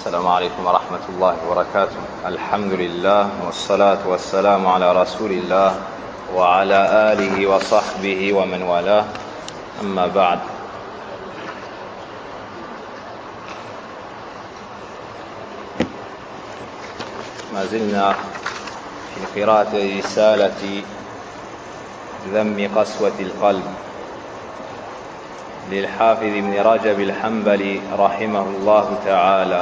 السلام عليكم ورحمة الله وبركاته. الحمد لله والصلاة والسلام على رسول الله وعلى آله وصحبه ومن والاه. أما بعد. ما زلنا في قراءة رسالة ذم قسوة القلب للحافظ ابن رجب الحنبلي رحمه الله تعالى.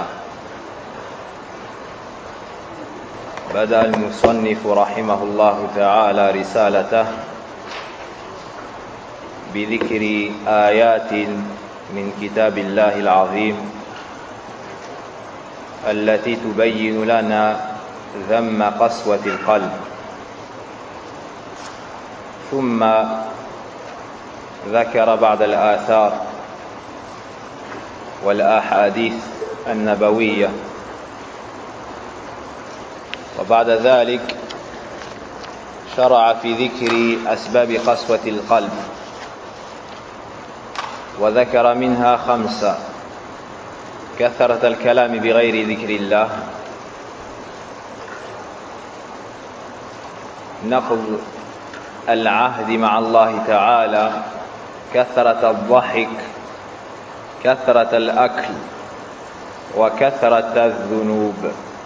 بدأ المصنف رحمه الله تعالى رسالته بذكر آيات من كتاب الله العظيم التي تبين لنا ذم قسوة القلب، ثم ذكر بعض الآثار والأحاديث النبوية، وبعد ذلك شرع في ذكر أسباب قسوة القلب، وذكر منها 5: كثرة الكلام بغير ذكر الله، نقض العهد مع الله تعالى، كثرة الضحك، كثرة الأكل، وكثرة الذنوب.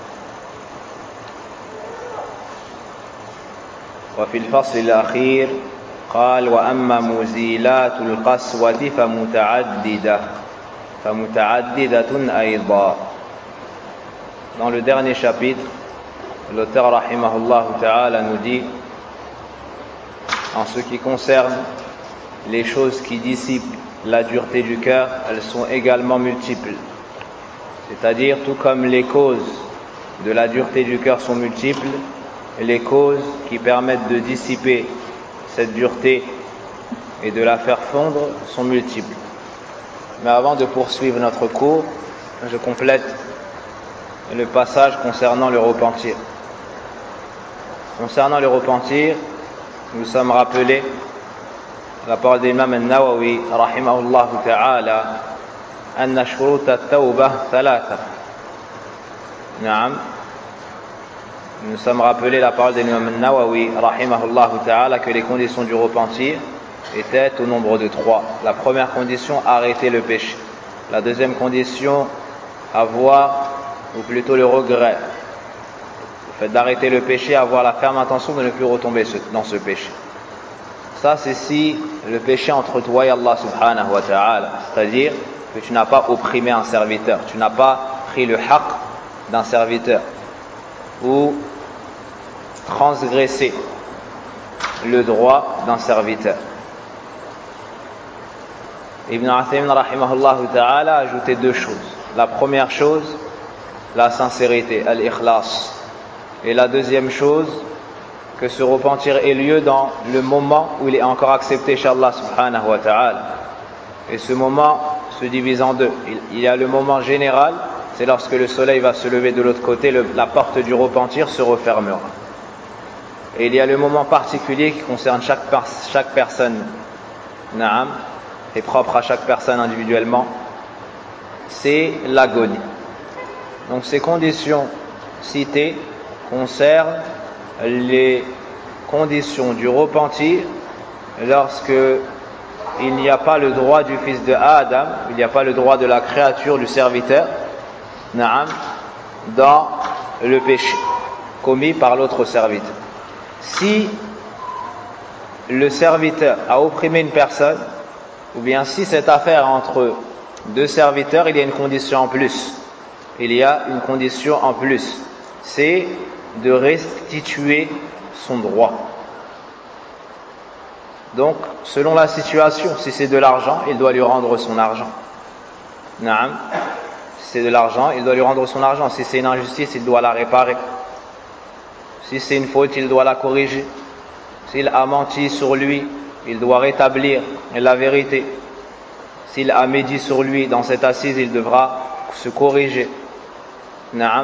وفي الفصل الأخير قال: وأما مزيلات القسوة فمتعددة أيضا. Dans le dernier chapitre, l'auteur rahimahullah ta'ala nous dit, en ce qui concerne les choses qui dissipent la dureté du cœur, elles sont également multiples. C'est-à-dire, tout comme les causes de la dureté du cœur sont multiples, les causes qui permettent de dissiper cette dureté et de la faire fondre sont multiples. Mais avant de poursuivre notre cours, je complète le passage concernant le repentir. Concernant le repentir, nous sommes rappelés la parole d'Imam al-Nawawi rahimahullah ta'ala, anna shurut at-tawbah thalatha. Naam. Nous sommes rappelés la parole d'Imam al-Nawawi rahimahullah ta'ala que les conditions du repentir étaient au nombre de 3. La première condition, arrêter le péché. La deuxième condition, avoir, ou plutôt le regret, le fait d'arrêter le péché, avoir la ferme intention de ne plus retomber dans ce péché. Ça, c'est si le péché entre toi et Allah subhanahu wa ta'ala, c'est-à-dire que tu n'as pas opprimé un serviteur, tu n'as pas pris le haqq d'un serviteur, ou transgressé le droit d'un serviteur. Ibn Uthaymin rahimahullah ta'ala a ajouté 2 choses. La première chose, la sincérité, al-ikhlas. Et la deuxième chose, que ce repentir ait lieu dans le moment où il est encore accepté chez Allah subhanahu wa ta'ala. Et ce moment se divise en 2. Il y a le moment général, c'est lorsque le soleil va se lever de l'autre côté, la porte du repentir se refermera. Et il y a le moment particulier qui concerne chaque personne, naam, et propre à chaque personne individuellement, c'est l'agonie. Donc ces conditions citées concernent les conditions du repentir lorsque il n'y a pas le droit du fils de Adam, il n'y a pas le droit de la créature, du serviteur, naam, dans le péché commis par l'autre serviteur. Si le serviteur a opprimé une personne, ou bien si cette affaire entre 2 serviteurs, il y a une condition en plus. Il y a une condition en plus, c'est de restituer son droit. Donc, selon la situation, si c'est de l'argent, il doit lui rendre son argent. Naam. Si c'est de l'argent, il doit lui rendre son argent. Si c'est une injustice, il doit la réparer. Si c'est une faute, il doit la corriger. S'il a menti sur lui, il doit rétablir la vérité. S'il a médit sur lui dans cette assise, il devra se corriger. Naam.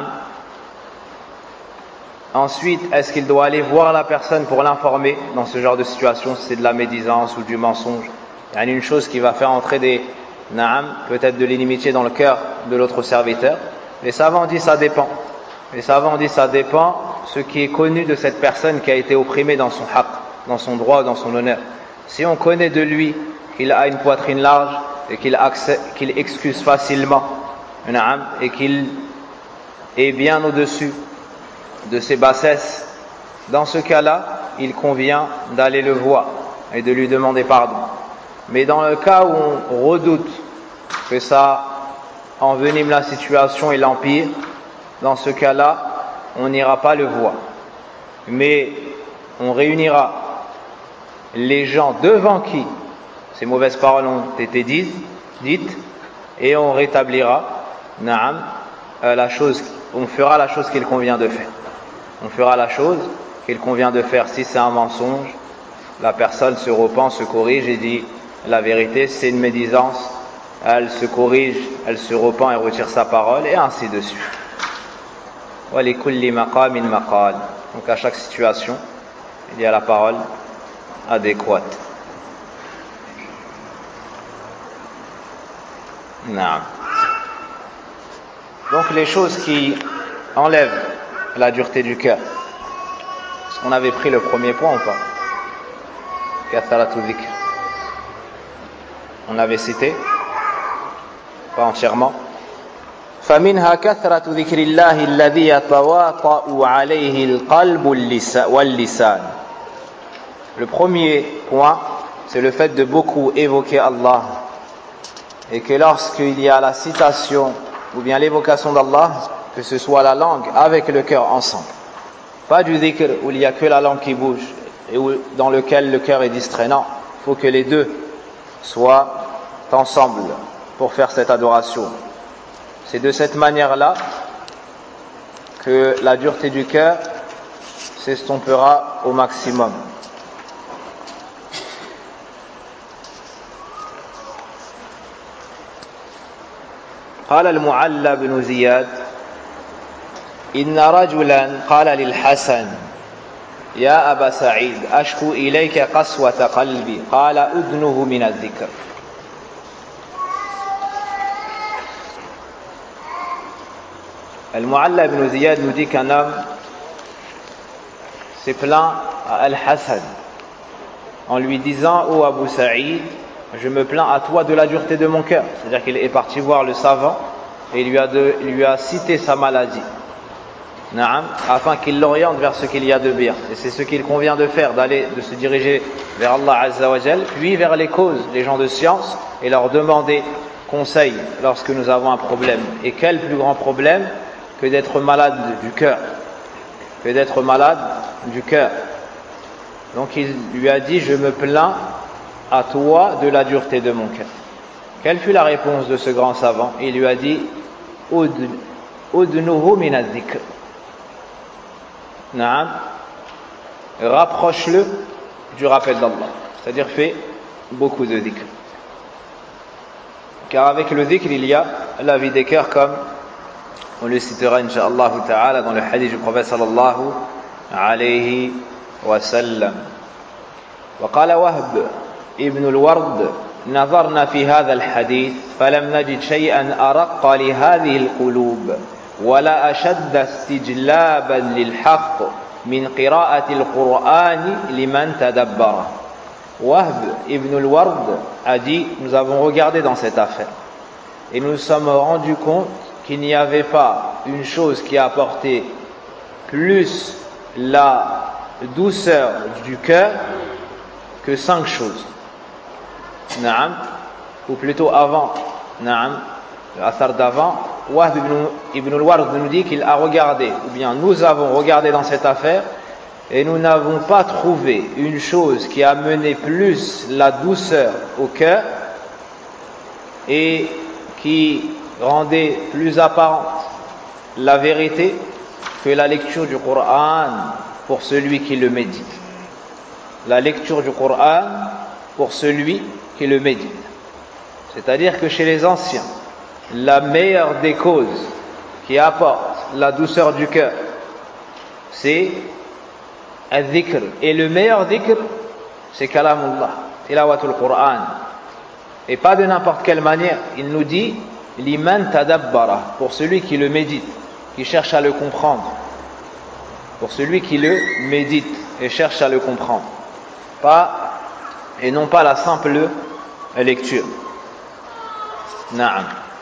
Ensuite, est-ce qu'il doit aller voir la personne pour l'informer dans ce genre de situation, si c'est de la médisance ou du mensonge? Il y a une chose qui va faire entrer peut-être de l'inimitié dans le cœur de l'autre serviteur. Les savants disent ça dépend. Les savants disent ça dépend ce qui est connu de cette personne qui a été opprimée dans son haqq, dans son droit, dans son honneur. Si on connaît de lui qu'il a une poitrine large et qu'il excuse facilement et qu'il est bien au-dessus de ses bassesses, dans ce cas-là, il convient d'aller le voir et de lui demander pardon. Mais dans le cas où on redoute que ça envenime la situation et l'empire, dans ce cas-là, on n'ira pas le voir. Mais on réunira les gens devant qui ces mauvaises paroles ont été dites et on rétablira la chose, on fera la chose qu'il convient de faire. On fera la chose qu'il convient de faire. Si c'est un mensonge, la personne se repent, se corrige et dit la vérité. Si c'est une médisance, elle se corrige, elle se repent et retire sa parole, et ainsi de suite. Donc à chaque situation, il y a la parole adéquate. Non. Donc les choses qui enlèvent la dureté du cœur. On avait pris le premier point ou pas? Katharatu dhikr. On avait cité, pas entièrement. فمنها كثرة ذكر الله الذي يتواطأ عليه القلب واللسان. Le premier point, c'est le fait de beaucoup évoquer Allah, et que lorsqu'il y a la citation ou bien l'évocation d'Allah, que ce soit la langue avec le cœur ensemble. Pas du dhikr où il n'y a que la langue qui bouge et dans lequel le cœur est distrait. Non, il faut que les deux soient ensemble pour faire cette adoration. C'est de cette manière-là que la dureté du cœur s'estompera au maximum. قال المعلى بن زياد إن رجلا قال للحسن يا أبا سعيد أشكو إليك قسوة قلبي قال أدنه من الذكر. Al-Mu'alla ibn Ziyad nous dit qu'un homme s'est plaint à Al-Hassan en lui disant: ô Abu Sa'id, je me plains à toi de la dureté de mon cœur. C'est-à-dire qu'il est parti voir le savant et il lui a cité sa maladie, afin qu'il l'oriente vers ce qu'il y a de bien. Et c'est ce qu'il convient de faire, de se diriger vers Allah Azza wa Jal, puis vers les causes, les gens de science, et leur demander conseil lorsque nous avons un problème. Et quel plus grand problème que d'être malade du cœur, Donc il lui a dit: je me plains à toi de la dureté de mon cœur. Quelle fut la réponse de ce grand savant? Il lui a dit: udnuhu min adh-dhikr. Rapproche-le du rappel d'Allah, c'est-à-dire fais beaucoup de dhikr. Car avec le dhikr il y a la vie des cœurs, comme on le citera incha'Allah ta'ala dans le hadith du prophète sallallahu alayhi wa sallam. وقال وهب ابن الورد نظرنا في هذا الحديث فلم نجد شيئا أرق لهذه القلوب ولا أشد استجلابا للحق من قراءة القرآن لمن تدبره. Wahb ibn al-Ward a dit: nous avons regardé dans cette affaire et nous nous sommes rendus compte qu'il n'y avait pas une chose qui apportait plus la douceur du cœur que 5 choses. Ou plutôt avant, l'affaire d'avant, Wahb ibn al-Ward nous dit qu'il a regardé, ou bien nous avons regardé dans cette affaire, et nous n'avons pas trouvé une chose qui amenait plus la douceur au cœur et qui rendait plus apparente la vérité que la lecture du Coran pour celui qui le médite. La lecture du Coran pour celui qui le médite. C'est-à-dire que chez les anciens, la meilleure des causes qui apporte la douceur du cœur, c'est al-dhikr. Et le meilleur dhikr, c'est kalamullah, tilawatul Qur'an. Et pas de n'importe quelle manière. Il nous dit liman tadabbara, pour celui qui le médite, qui cherche à le comprendre. Pour celui qui le médite et cherche à le comprendre. Et non pas la simple lecture. Na'am.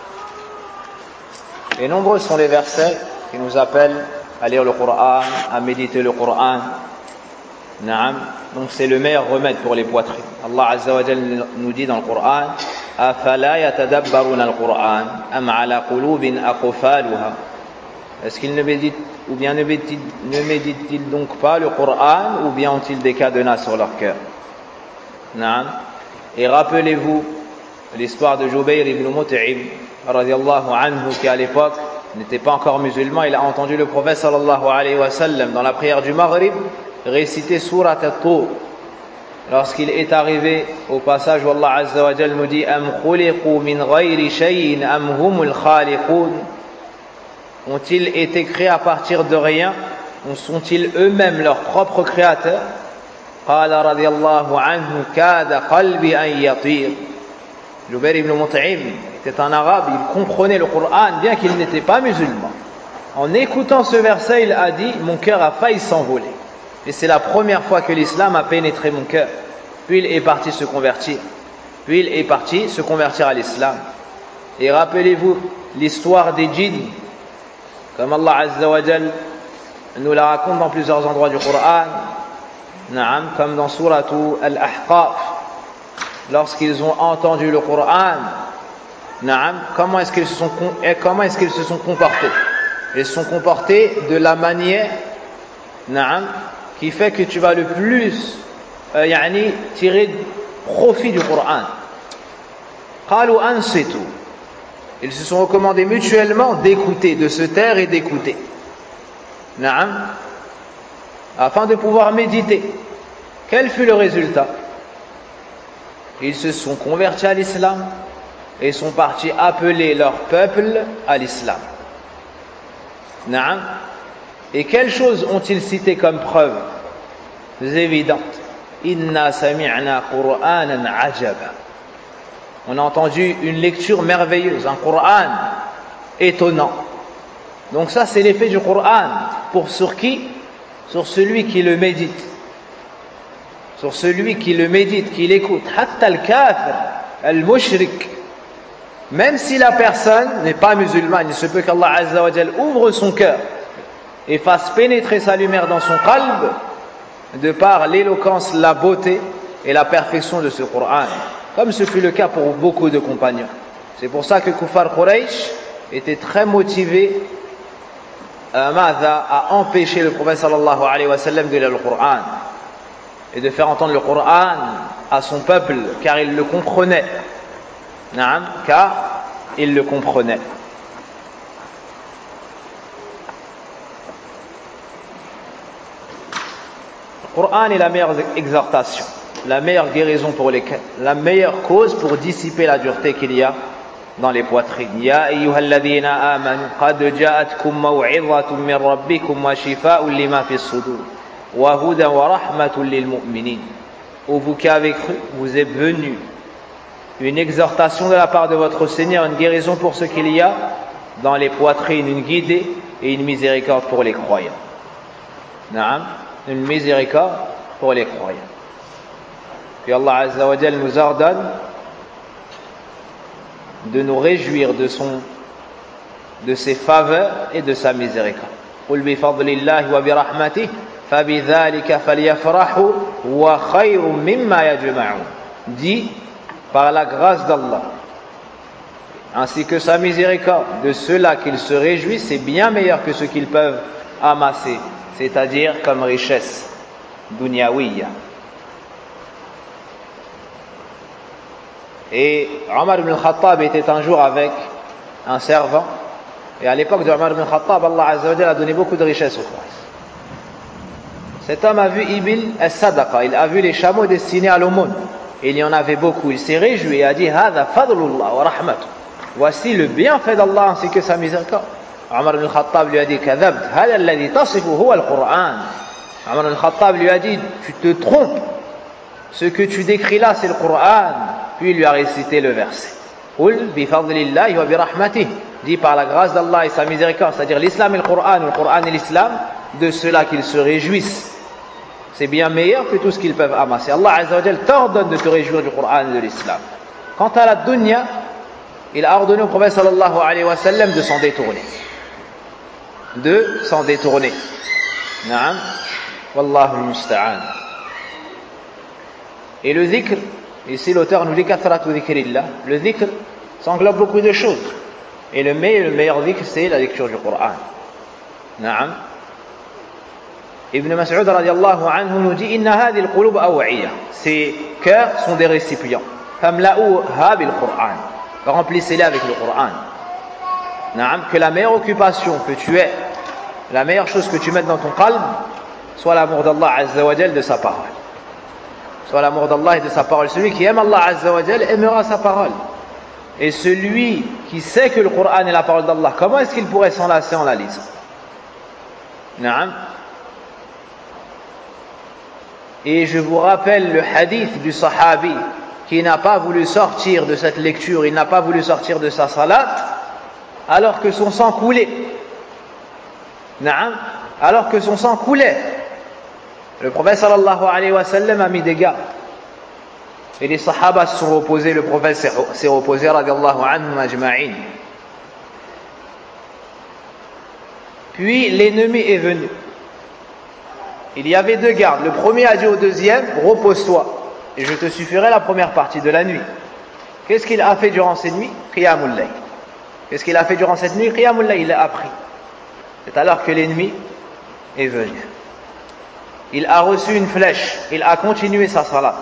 Et nombreux sont les versets qui nous appellent à lire le Coran, à méditer le Coran. Na'am. Donc c'est le meilleur remède pour les poitrines. Allah Azza wa Jalla nous dit dans le Coran: Afala yatadabbaruna al-Quran am ala qulubin aqfaluha. Est-ce qu'ils ne méditent ou bien ne méditent-ils donc pas le Coran ou bien ont-ils des cadenas sur leur cœur? Na'am. Et rappelez-vous l'histoire de Jubayr ibn Mut'im radiyallahu anhu, qui à l'époque n'était pas encore musulman. Il a entendu le prophète sallallahu alayhi wa sallam dans la prière du Maghrib réciter Surat At-Tur. Lorsqu'il est arrivé au passage où Allah Azza wa Jalla nous dit: Am khuliqu min ghayri shay'in am humul khaliqun. Ont-ils été créés à partir de rien ou sont-ils eux-mêmes leurs propres créateurs? Qala radiyallahu anhu kada qalbi an yatir. Jubayr ibn Mut'im était un arabe, il comprenait le Coran bien qu'il n'était pas musulman. En écoutant ce verset, il a dit: mon cœur a failli s'envoler. Et c'est la première fois que l'islam a pénétré mon cœur. Puis il est parti se convertir. À l'islam. Et rappelez-vous l'histoire des djinns, comme Allah Azza wa Jal nous la raconte dans plusieurs endroits du Coran. Na'am, comme dans Suratu Al-Ahqaf, lorsqu'ils ont entendu le Coran, na'am, comment est-ce qu'ils se sont comportés? Ils se sont comportés de la manière, na'am, qui fait que tu vas le plus tirer profit du Coran. Qalu ansitu. Ils se sont recommandés mutuellement d'écouter, de se taire et d'écouter. Na'am, afin de pouvoir méditer. Quel fut le résultat? Ils se sont convertis à l'islam et sont partis appeler leur peuple à l'islam. Na'am. Et quelles choses ont-ils cité comme preuve évidentes? Inna sami'na Qur'anan ajaba. On a entendu une lecture merveilleuse, un Coran étonnant. Donc ça, c'est l'effet du Coran. Sur qui? Sur celui qui le médite. Sur celui qui le médite, qui l'écoute. Hatta al-kafir, al-mushrik. Même si la personne n'est pas musulmane, il se peut qu'Allah Azza wa Jal ouvre son cœur et fasse pénétrer sa lumière dans son qalb, de par l'éloquence, la beauté et la perfection de ce Coran, comme ce fut le cas pour beaucoup de compagnons. C'est pour ça que Kuffar Quraysh était très motivé à empêcher le prophète sallallahu alayhi wa sallam de lire le Coran et de faire entendre le Coran à son peuple, car il le comprenait. Naam, car il le comprenait. Le Coran est la meilleure exhortation, la meilleure guérison la meilleure cause pour dissiper la dureté qu'il y a dans les poitrines. Ya ayyuhalladhina amanu qad ja'atkum maw'izatun min rabbikum wa shifaa'un lima fi as-sudur wa hudan wa rahmatun lil mu'minin. Ô vous qui avez cru, vous est venu une exhortation de la part de votre Seigneur, une guérison pour ce qu'il y a dans les poitrines, une guidée et une miséricorde pour les croyants. Naam, une miséricorde pour les croyants. Puis Allah Azza wa Jal nous ordonne de nous réjouir de ses faveurs et de sa miséricorde. Qul bi fadlillahi wa bi rahmatihi fabidhalika falyafrahu wa khayrun mimma yajma'un. Dit, par la grâce d'Allah ainsi que sa miséricorde, de ceux-là qu'ils se réjouissent, c'est bien meilleur que ce qu'ils peuvent amasser, c'est-à-dire comme richesse dunyawiya. Et Omar ibn Khattab était un jour avec un servant, et à l'époque de Omar ibn Khattab, Allah Azza wa Jalla a donné beaucoup de richesses aux Quraysh. Cet homme a vu Ibil as-Sadaqa, il a vu les chameaux destinés à l'aumône, et il y en avait beaucoup. Il s'est réjoui et a dit: Hada fadlullah wa rahmatuh. Voici le bienfait d'Allah ainsi que sa miséricorde. Omar ibn Khattab lui a dit: Kadhabt, hada alladhi tasifu huwa al-Qur'an. Omar ibn Khattab lui a dit: tu te trompes, ce que tu décris là c'est le Qur'an. Puis il lui a récité le verset. Qul bi fadlillahi wa bi rahmatih. Dit par la grâce d'Allah et sa miséricorde, c'est-à-dire l'islam et le Coran, ou le Coran et l'islam, de cela qu'ils se réjouissent. C'est bien meilleur que tout ce qu'ils peuvent amasser. Allah Azza wa Jal t'ordonne de te réjouir du Coran et de l'islam. Quant à la dunya, il a ordonné au prophète sallallahu alayhi wa sallam de s'en détourner. De s'en détourner. Naam. Wallahu musta'an. Et le dhikr, ici l'auteur nous dit kathratu dhikrillah. Le dhikr, ça englobe beaucoup de choses. Et le meilleur dhikr, c'est la lecture du Coran. Naam. Ibn Mas'ud radiallahu anhu nous dit inna hadhi al-qulub aw'iyah. Ces cœurs sont des récipients. Famla'uha bil Qur'an. Remplissez-les avec le Coran. Naam, que la meilleure occupation que tu aies, la meilleure chose que tu mettes dans ton qalb, soit l'amour d'Allah Azza wa Jal de sa parole. Soit l'amour d'Allah et de sa parole. Celui qui aime Allah Azza wa Jal aimera sa parole. Et celui qui sait que le Coran est la parole d'Allah, comment est-ce qu'il pourrait s'en lasser en la lisant? Naam. Et je vous rappelle le hadith du sahabi qui n'a pas voulu sortir de cette lecture, il n'a pas voulu sortir de sa salat, alors que son sang coulait. Naam, alors que son sang coulait. Le prophète sallallahu alayhi wa sallam a mis des gardes. Et les sahaba se sont opposés, le prophète s'est opposé, radiallahu anhum ajma'in. Puis l'ennemi est venu. Il y avait deux gardes. Le premier a dit au deuxième, repose-toi, et je te suffirai la première partie de la nuit. Qu'est-ce qu'il a fait durant cette nuit? Qiyamul layl. Qu'est-ce qu'il a fait durant cette nuit? Qiyamul layl, il a appris. C'est alors que l'ennemi est venu. Il a reçu une flèche, il a continué sa salat.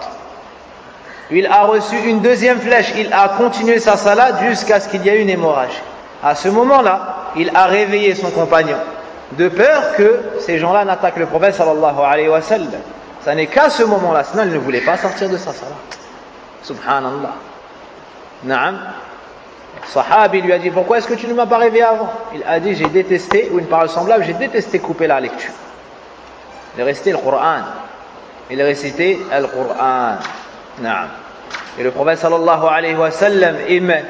Il a reçu une deuxième flèche, il a continué sa salat jusqu'à ce qu'il y ait une hémorragie. À ce moment-là, il a réveillé son compagnon, de peur que ces gens-là n'attaquent le prophète sallallahu alayhi wa sallam. Ça n'est qu'à ce moment-là, sinon il ne voulait pas sortir de sa salat. Subhanallah. Naam. Sahabi lui a dit, pourquoi est-ce que tu ne m'as pas réveillé avant? Il a dit, j'ai détesté, ou une parole semblable, j'ai détesté couper la lecture. Il est resté le Coran. Il est récité le Coran. Naam. Et le prophète sallallahu alayhi wa sallam aimait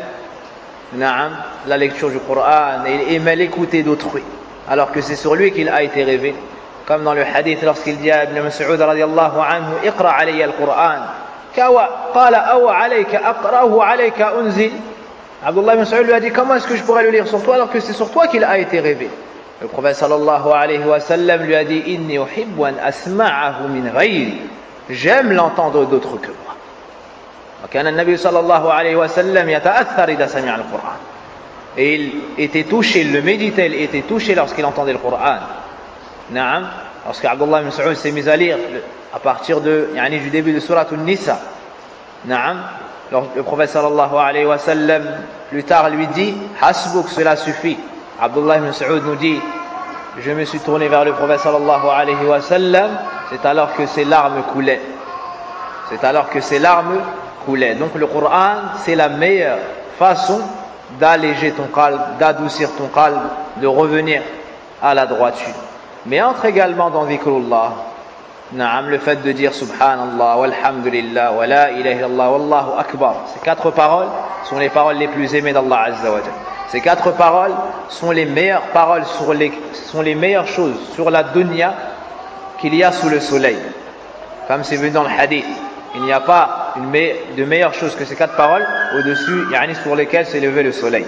naam, la lecture du Coran, et il aimait l'écouter d'autrui, alors que c'est sur lui qu'il a été révélé. Comme dans le hadith, lorsqu'il dit à Ibn Mas'ud radiallahu anhu, Iqra alayya al-Qur'an. Qala awa alayka aqra'uhu alayka unzil. Abdullah ibn Mas'ud lui a dit, comment est-ce que je pourrais le lire sur toi alors que c'est sur toi qu'il a été révélé? Le prophète sallallahu alayhi wa sallam lui a dit, inni uhibbu an asma'ahu min ghayri. J'aime l'entendre d'autres que moi. وكان النبي صلى الله عليه وسلم يتأثر إذا سمع القرآن. Et il était touché, il le méditait, il était touché lorsqu'il entendait le Coran. Naam, lorsque Abdullah ibn Mas'ud s'est mis à lire à partir du début de Surat An-Nisa. Naam, le prophète sallallahu alayhi wa sallam plus tard lui dit, hasbuk, cela suffit. Abdullah ibn Mas'ud nous dit, je me suis tourné vers le prophète sallallahu alayhi wa sallam, c'est alors que ses larmes coulaient. C'est alors que ses larmes coulaient. Donc le Coran, c'est la meilleure façon d'alléger ton qalb, d'adoucir ton qalb, de revenir à la droiture. Mais entre également dans dhikrullah, naam, le fait de dire subhanallah, walhamdulillah, wa la ilaha illallah, wallahu akbar. Ces quatre paroles sont les paroles les plus aimées d'Allah Azza wa Jalla. Ces quatre paroles sont les meilleures paroles, sont les meilleures choses sur la dunya qu'il y a sous le soleil. Comme c'est venu dans le hadith, il n'y a pas de meilleure chose que ces quatre paroles au-dessus, sur lesquelles s'est levé le soleil.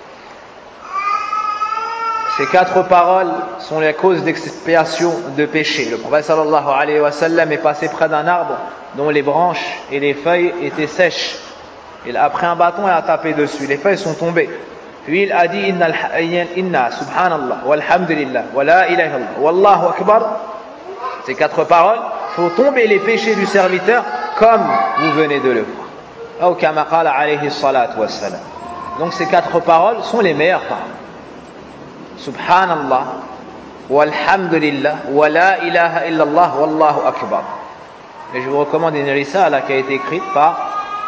Ces quatre paroles sont les causes d'expiation de péché. Le prophète sallallahu alayhi wa sallam est passé près d'un arbre dont les branches et les feuilles étaient sèches. Il a pris un bâton et a tapé dessus. Les feuilles sont tombées. Puis il a dit inna subhanallah walhamdulillah wa la ilaha illallah wallahu akbar. Ces quatre paroles font tomber les péchés du serviteur comme vous venez de le voir. Ou kama qala alayhi salatu wassalam. Donc ces quatre paroles sont les meilleures paroles. Subhanallah, walhamdulillah, wa la ilaha illallah, wallahu akbar. Et je vous recommande une risala qui a été écrite par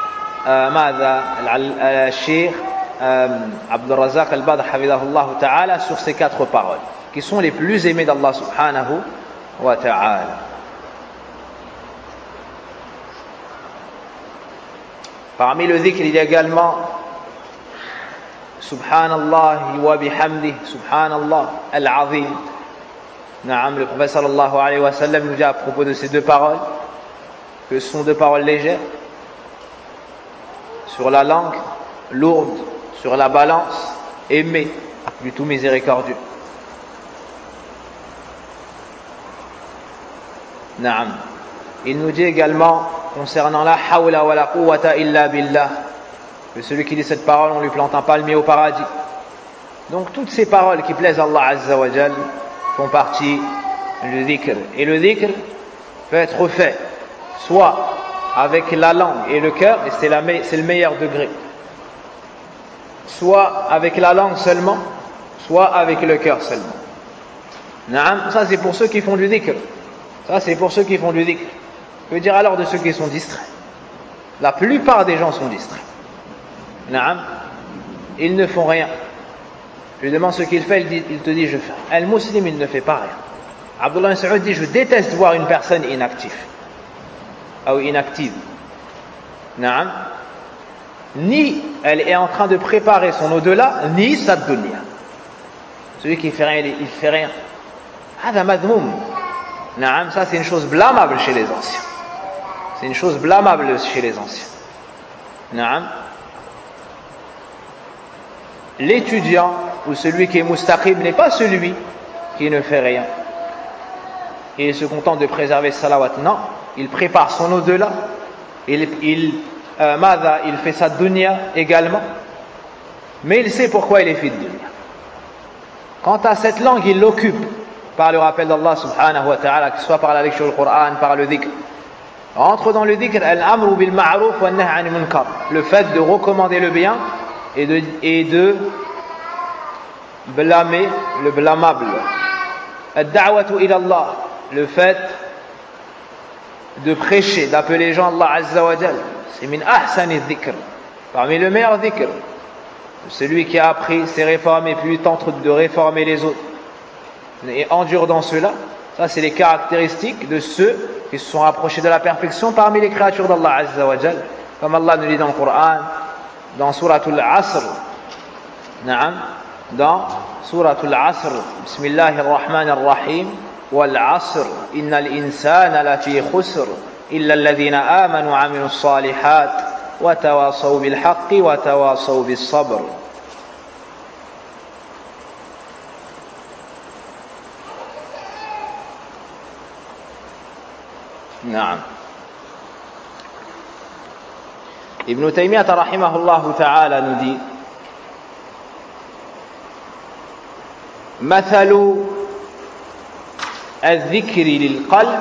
Sheikh Abdul Razak al-Badr hafidhahullah ta'ala sur ces quatre paroles qui sont les plus aimées d'Allah subhanahu wa ta'ala. Parmi le dhikr, il y a également Subhanallah wa bihamdih, Subhanallah al-azim. Naam, le prophète sallallahu alayhi wa sallam nous dit à propos de ces deux paroles que ce sont deux paroles légères sur la langue, lourdes sur la balance, aimées du tout miséricordieux. Naam. Il nous dit également concernant la hawla wa la quwwata illa billah que celui qui dit cette parole, on lui plante un palmier au paradis. Donc toutes ces paroles qui plaisent à Allah Azza wa Jal font partie du dhikr. Et le dhikr peut être fait soit avec la langue et le cœur, et c'est le meilleur degré, soit avec la langue seulement, soit avec le cœur seulement. Naam, ça c'est pour ceux qui font du dhikr. Ça c'est pour ceux qui font du dhikr. Que dire alors de ceux qui sont distraits? La plupart des gens sont distraits. Naam, ils ne font rien. Je lui demande ce qu'il fait, il te dit je fais. Al-Muslim, il ne fait pas rien. Abdullah ibn Saoud dit je déteste voir une personne inactive. Ou inactive. Naam. Ni elle est en train de préparer son au-delà, ni sa dunya. Celui qui fait rien, il fait rien. Hada madmoum. Naam, ça c'est une chose blâmable chez les anciens. C'est une chose blâmable chez les anciens. Naam. L'étudiant ou celui qui est mustaqib n'est pas celui qui ne fait rien et se contente de préserver salawat. Non, il prépare son au-delà, il fait sa dunya également, mais il sait pourquoi il est fait de dunya. Quant à cette langue, il l'occupe par le rappel d'Allah subhanahu wa ta'ala, que ce soit par la lecture du Coran, par le dhikr. Entre dans le dhikr al-amru bil ma'ruf wa an-nahy 'anil munkar, le fait de recommander le bien et de blâmer le blâmable. Ad-da'watu ila Allah, le fait de prêcher, d'appeler les gens à Allah Azza wa Jal, c'est min ahsani dhikr, parmi le meilleur dhikr. Celui qui a appris ses réformes et puis tente de réformer les autres et endure dans cela. Ça c'est les caractéristiques de ceux qui se sont rapprochés de la perfection parmi les créatures d'Allah Azza wa Jal, comme Allah nous dit dans le Coran, dans Suratul Asr. Naam, dans Suratul Asr, Bismillahir Rahmanir Rahim, wal Asr, innal insana lafi khusr, illa alladhina amanu wa amilus salihat, wa tawasaw bil haqqi wa tawasaw bis sabr. Naam. Ibn Taymiyyah rahimahullah ta'ala nous dit مثل الذكر للقلب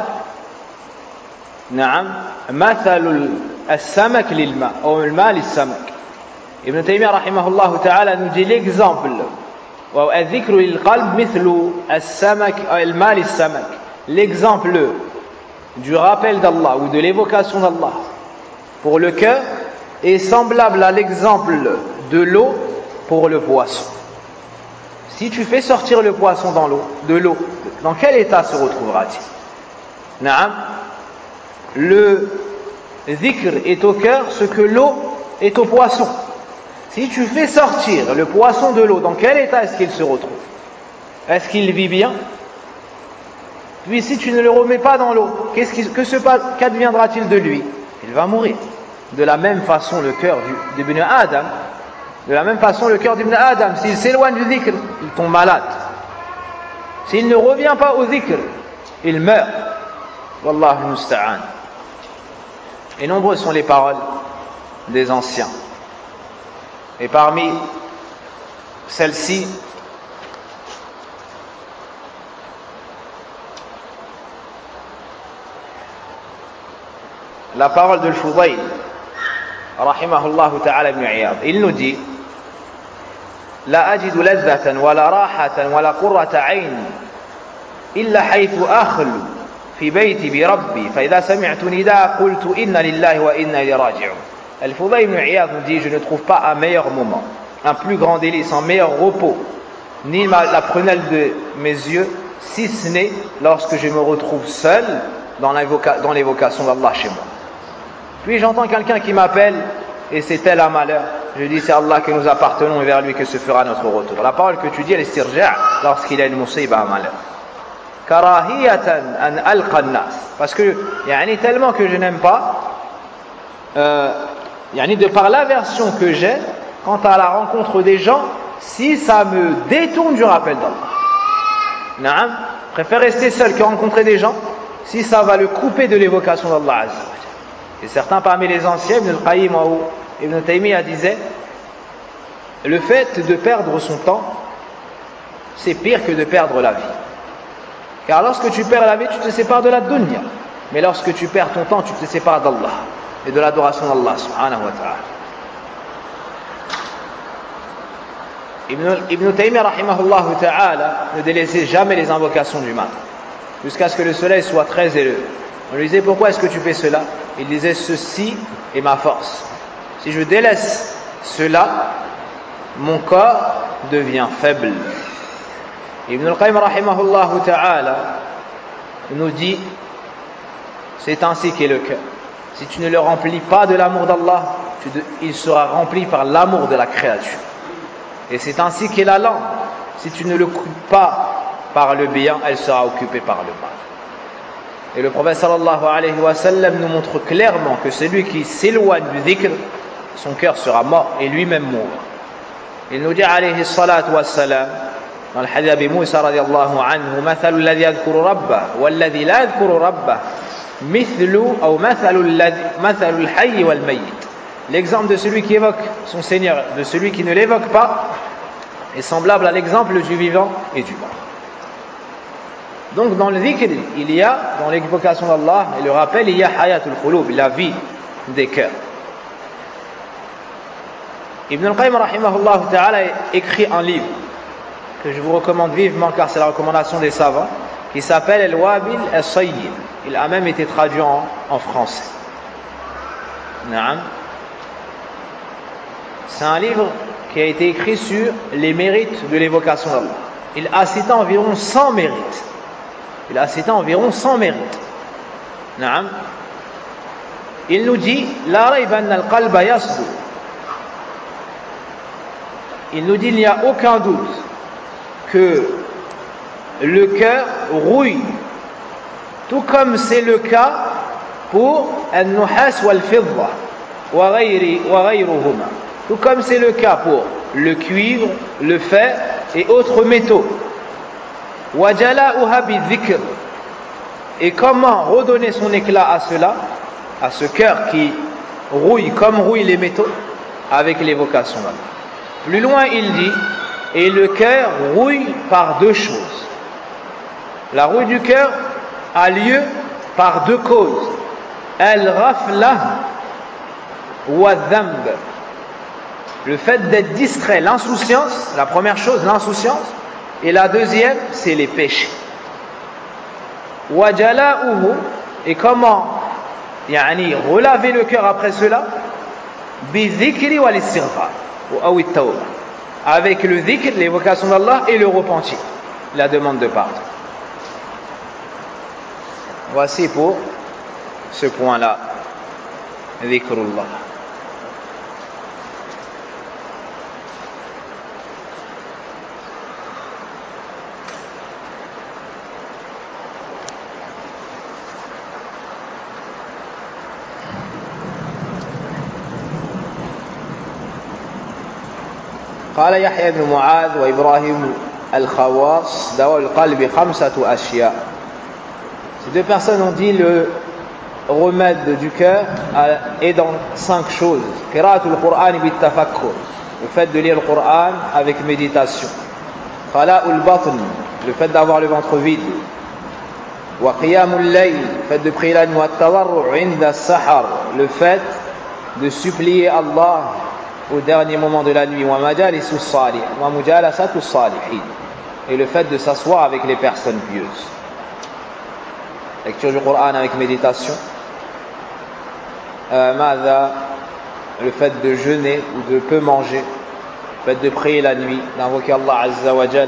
نعم مثل السمك للماء أو الماء للسمك. Ibn Taymiyyah rahimahullah ta'ala nous dit l'exemple الذكر للقلب مثل السمك أو الماء للسمك, l'exemple du rappel d'Allah ou de l'évocation d'Allah pour le cœur est semblable à l'exemple de l'eau pour le poisson. Si tu fais sortir le poisson de l'eau, dans quel état se retrouvera-t-il? Naam. Le dhikr est au cœur ce que l'eau est au poisson. Si tu fais sortir le poisson de l'eau, dans quel état est-ce qu'il se retrouve? Est-ce qu'il vit bien? Puis si tu ne le remets pas dans l'eau, qu'adviendra-t-il de lui? Il va mourir. De la même façon, le cœur d'Ibn Adam, s'il s'éloigne du dhikr, il tombe malade. S'il ne revient pas au dhikr, il meurt. Wallahu musta'an. Et nombreuses sont les paroles des anciens. Et parmi celles-ci, la parole de Al-Fudayl rahimahullah ta'ala ibn Iyad, il nous dit لا أجد لذة ولا راحة ولا قرة عين إلا حيث أخلو في بيتي بربي فإذا سمعت نداء قلت إنا لله وإنا إليه راجعون. Al-Fudayl ibn Iyad nous dit je ne trouve pas un meilleur moment, un plus grand délice, un meilleur repos, ni la prunelle de mes yeux, si ce n'est lorsque je me retrouve seul dans l'évocation d'Allah chez moi. Puis j'entends quelqu'un qui m'appelle et c'est tel un malheur. Je dis c'est Allah que nous appartenons et vers lui que se fera notre retour. La parole que tu dis, elle est istirja' lorsqu'il y a une musiba, un malheur. Karahiyatan an alqa an-nas. Parce que, tellement que je n'aime pas, de par l'aversion que j'ai quant à la rencontre des gens, si ça me détourne du rappel d'Allah. Je préfère rester seul que rencontrer des gens si ça va le couper de l'évocation d'Allah Azza wa Jalla. Et certains parmi les anciens, Ibn al-Qayyim ou Ibn Taymiyyah disaient, le fait de perdre son temps, c'est pire que de perdre la vie. Car lorsque tu perds la vie, tu te sépares de la dunya. Mais lorsque tu perds ton temps, tu te sépares d'Allah et de l'adoration d'Allah subhanahu wa ta'ala. Ibn Taymiyyah rahimahullah ta'ala ne délaissait jamais les invocations du matin jusqu'à ce que le soleil soit très élevé. On lui disait pourquoi est-ce que tu fais cela? Il disait ceci est ma force. Si je délaisse cela, mon corps devient faible. Ibn al-Qayyim rahimahullah ta'ala nous dit c'est ainsi qu'est le cœur. Si tu ne le remplis pas de l'amour d'Allah, il sera rempli par l'amour de la créature. Et c'est ainsi qu'est la langue. Si tu ne le coupes pas par le bien, elle sera occupée par le mal. Et le prophète sallallahu alayhi wa sallam nous montre clairement que celui qui s'éloigne du dhikr, son cœur sera mort et lui-même mourra. Il nous dit alayhi salatu wa salam dans le hadith Abi Moussa radiyallahu anhu, mathalu alladhi yadhkuru rabbah walladhi la yadhkuru rabbah mithlu ou mathalu al-hayy wal mayyit. L'exemple de celui qui évoque son Seigneur, de celui qui ne l'évoque pas, est semblable à l'exemple du vivant et du mort. Donc dans le dhikr, il y a, dans l'évocation d'Allah et le rappel, il y a hayatul qulub, la vie des cœurs. Ibn al-Qayyim rahimahullah ta'ala écrit un livre que je vous recommande vivement car c'est la recommandation des savants, qui s'appelle Al-Wabil As-Sayyid. Il a même été traduit en français. C'est un livre qui a été écrit sur les mérites de l'évocation d'Allah. Il a cité environ 100 mérites. Il nous dit La rayba anna al-qalba yasdu. Il nous dit il n'y a aucun doute que le cœur rouille, tout comme c'est le cas pour al-nuhas wal-fidda wa ghayruhuma, tout comme c'est le cas pour le cuivre, le fer et autres métaux. Wa jala'uha bi-dhikr. Et comment redonner son éclat à cela, à ce cœur qui rouille comme rouillent les métaux, avec l'évocation d'Allah. Plus loin il dit et le cœur rouille par deux choses. La rouille du cœur a lieu par deux causes. Al-ghafla wa dhanb. Le fait d'être distrait, l'insouciance, la première chose, l'insouciance, et la deuxième, c'est les péchés. Wa jala'uhu, et comment relaver le cœur après cela? Bi dhikri wal istighfar ou at-tawbah. Avec le dhikr, l'évocation d'Allah, et le repentir, la demande de pardon. Voici pour ce point-là, dhikrullah. قال يحيى بن معاذ وإبراهيم الخواص دواء القلب 5 أشياء. Ces deux personnes ont dit le remède du cœur est dans 5 choses. Qira'atul Qur'an bit-tafakkur, le fait de lire le Coran avec méditation. Khala'ul batn, le fait d'avoir le ventre vide. Wa qiyamul layl, le fait de prier la nuit. Wa tadarru' 'inda as-sahar, le fait de supplier Allah au dernier moment de la nuit. Wa majalisus salih, wa mujalasatus salihin, et le fait de s'asseoir avec les personnes pieuses. Lecture du Coran avec méditation. Le fait de jeûner ou de peu manger, le fait de prier la nuit, d'invoquer Allah Azza wa Jal.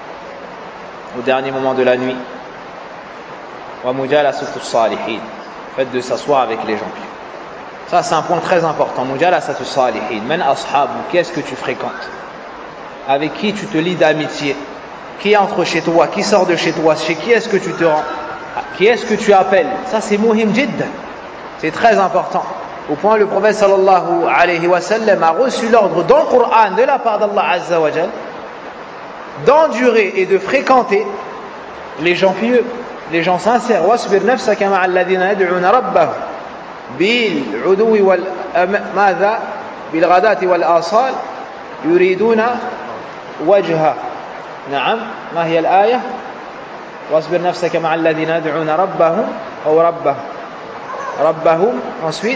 Au dernier moment de la nuit. Wa mujalasatus salihin, le fait de s'asseoir avec les gens pieux. Ça, c'est un point très important. Mujalasatu salihin, man ashabu, qui est-ce que tu fréquentes? Avec qui tu te lis d'amitié? Qui entre chez toi? Qui sort de chez toi? Chez qui est-ce que tu te rends? Qui est-ce que tu appelles? Ça, c'est muhim jiddan. C'est très important. Au point où le prophète sallallahu alayhi wa sallam a reçu l'ordre dans le Coran de la part d'Allah Azza wa Jal d'endurer et de fréquenter les gens pieux, les gens sincères. Wasbir nafsaka ma'a alladhina yad'una rabbahum bil 'udwi wal madha bil ghadati wal asal yuriduna wajha. Na'am, ma hiya al-aya? Wasbir nafsaka ma'a alladhina yad'una rabbahum aw rabbahum. Ensuite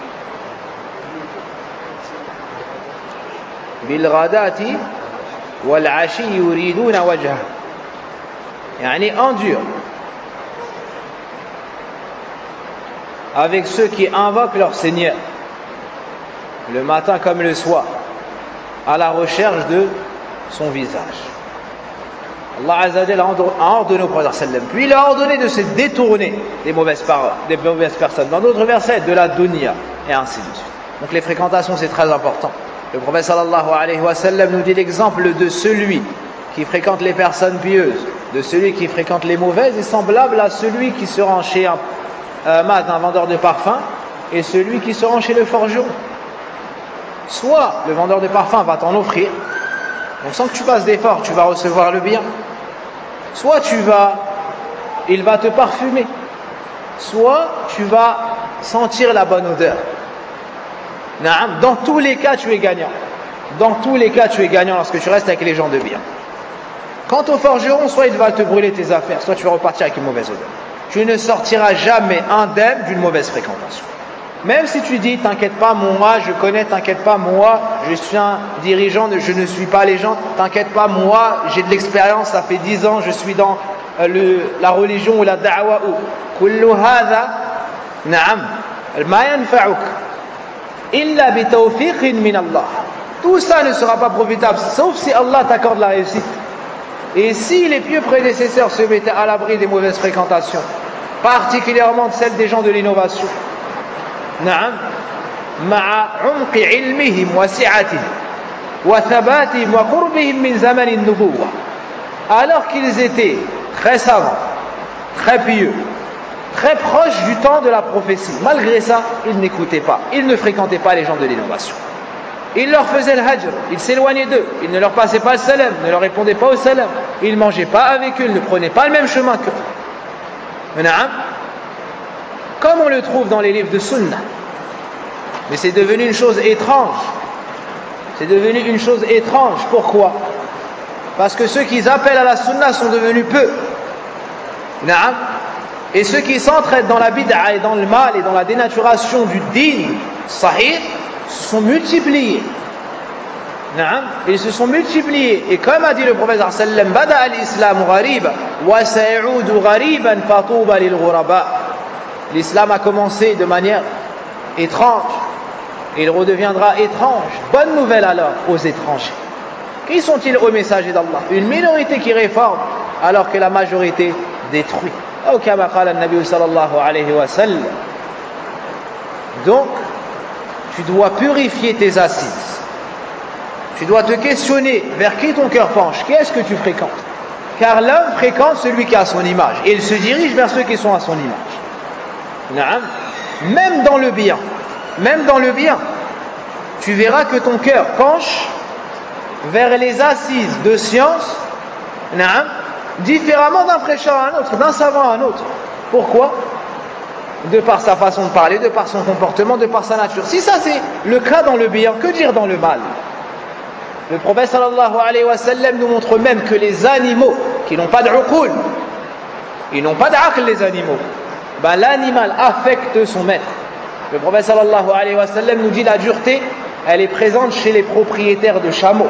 bil ghadati wal 'ashi yuriduna wajha. Yani endure avec ceux qui invoquent leur Seigneur le matin comme le soir à la recherche de son visage. Allah Azza wa Jalla a ordonné au prophète sallam, puis il a ordonné de se détourner des mauvaises paroles, des mauvaises personnes. Dans d'autres versets, de la dunya et ainsi de suite. Donc les fréquentations, c'est très important. Le prophète sallallahu alayhi wa sallam nous dit l'exemple de celui qui fréquente les personnes pieuses, de celui qui fréquente les mauvaises, est semblable à celui qui se rend chez un vendeur de parfum et celui qui se rend chez le forgeron. Soit le vendeur de parfum va t'en offrir, donc sans que tu fasses d'efforts, tu vas recevoir le bien. Soit il va te parfumer, soit tu vas sentir la bonne odeur. Dans tous les cas, tu es gagnant. Dans tous les cas, tu es gagnant lorsque tu restes avec les gens de bien. Quant au forgeron, soit il va te brûler tes affaires, soit tu vas repartir avec une mauvaise odeur. Tu ne sortiras jamais indemne d'une mauvaise fréquentation. Même si tu dis, t'inquiète pas, moi, je connais, t'inquiète pas, moi, je suis un dirigeant, je ne suis pas les gens, t'inquiète pas, moi, j'ai de l'expérience, ça fait 10 ans, je suis dans la religion ou la da'wa ou kullu hadha, na'am, ma yanfa'uk illa bi tawfiqin min Allah. Tout ça ne sera pas profitable, sauf si Allah t'accorde la réussite. Et si les pieux prédécesseurs se mettaient à l'abri des mauvaises fréquentations, particulièrement celles des gens de l'innovation, نعم مع عمق علمهم وسعتهم وثباتهم وقربهم من زمن النبوة, alors qu'ils étaient très savants, très pieux, très proches du temps de la prophétie, malgré ça, ils n'écoutaient pas, ils ne fréquentaient pas les gens de l'innovation. Ils leur faisaient le hajr, ils s'éloignaient d'eux, ils ne leur passaient pas le salam, ne leur répondaient pas au salam, ils ne mangeaient pas avec eux, ils ne prenaient pas le même chemin qu'eux. Comme on le trouve dans les livres de Sunnah. Mais c'est devenu une chose étrange. C'est devenu une chose étrange. Pourquoi? Parce que ceux qui appellent à la Sunnah sont devenus peu. Et ceux qui s'entraident dans la bid'a et dans le mal et dans la dénaturation du din sahih se sont multipliés. Ils se sont multipliés. Et comme a dit le prophète sallallahu alayhi wa sallam, Bada al-Islam ghariba wa sa'udu ghariban fatuba lil ghuraba. L'islam a commencé de manière étrange et il redeviendra étrange. Bonne nouvelle alors aux étrangers. Qui sont-ils aux messagers d'Allah? Une minorité qui réforme alors que la majorité détruit. Donc, tu dois purifier tes assises. Tu dois te questionner vers qui ton cœur penche. Qui est-ce que tu fréquentes? Car l'homme fréquente celui qui a son image et il se dirige vers ceux qui sont à son image. Même dans le bien, tu verras que ton cœur penche vers les assises de science, différemment d'un prêcheur à un autre, d'un savant à un autre. Pourquoi? De par sa façon de parler, de par son comportement, de par sa nature. Si ça c'est le cas dans le bien, que dire dans le mal? Le prophète sallallahu alayhi wa sallam nous montre même que les animaux qui n'ont pas d'uqul, ils n'ont pas d'aql, les animaux, l'animal affecte son maître. Le prophète sallallahu alayhi wa sallam nous dit la dureté, elle est présente chez les propriétaires de chameaux.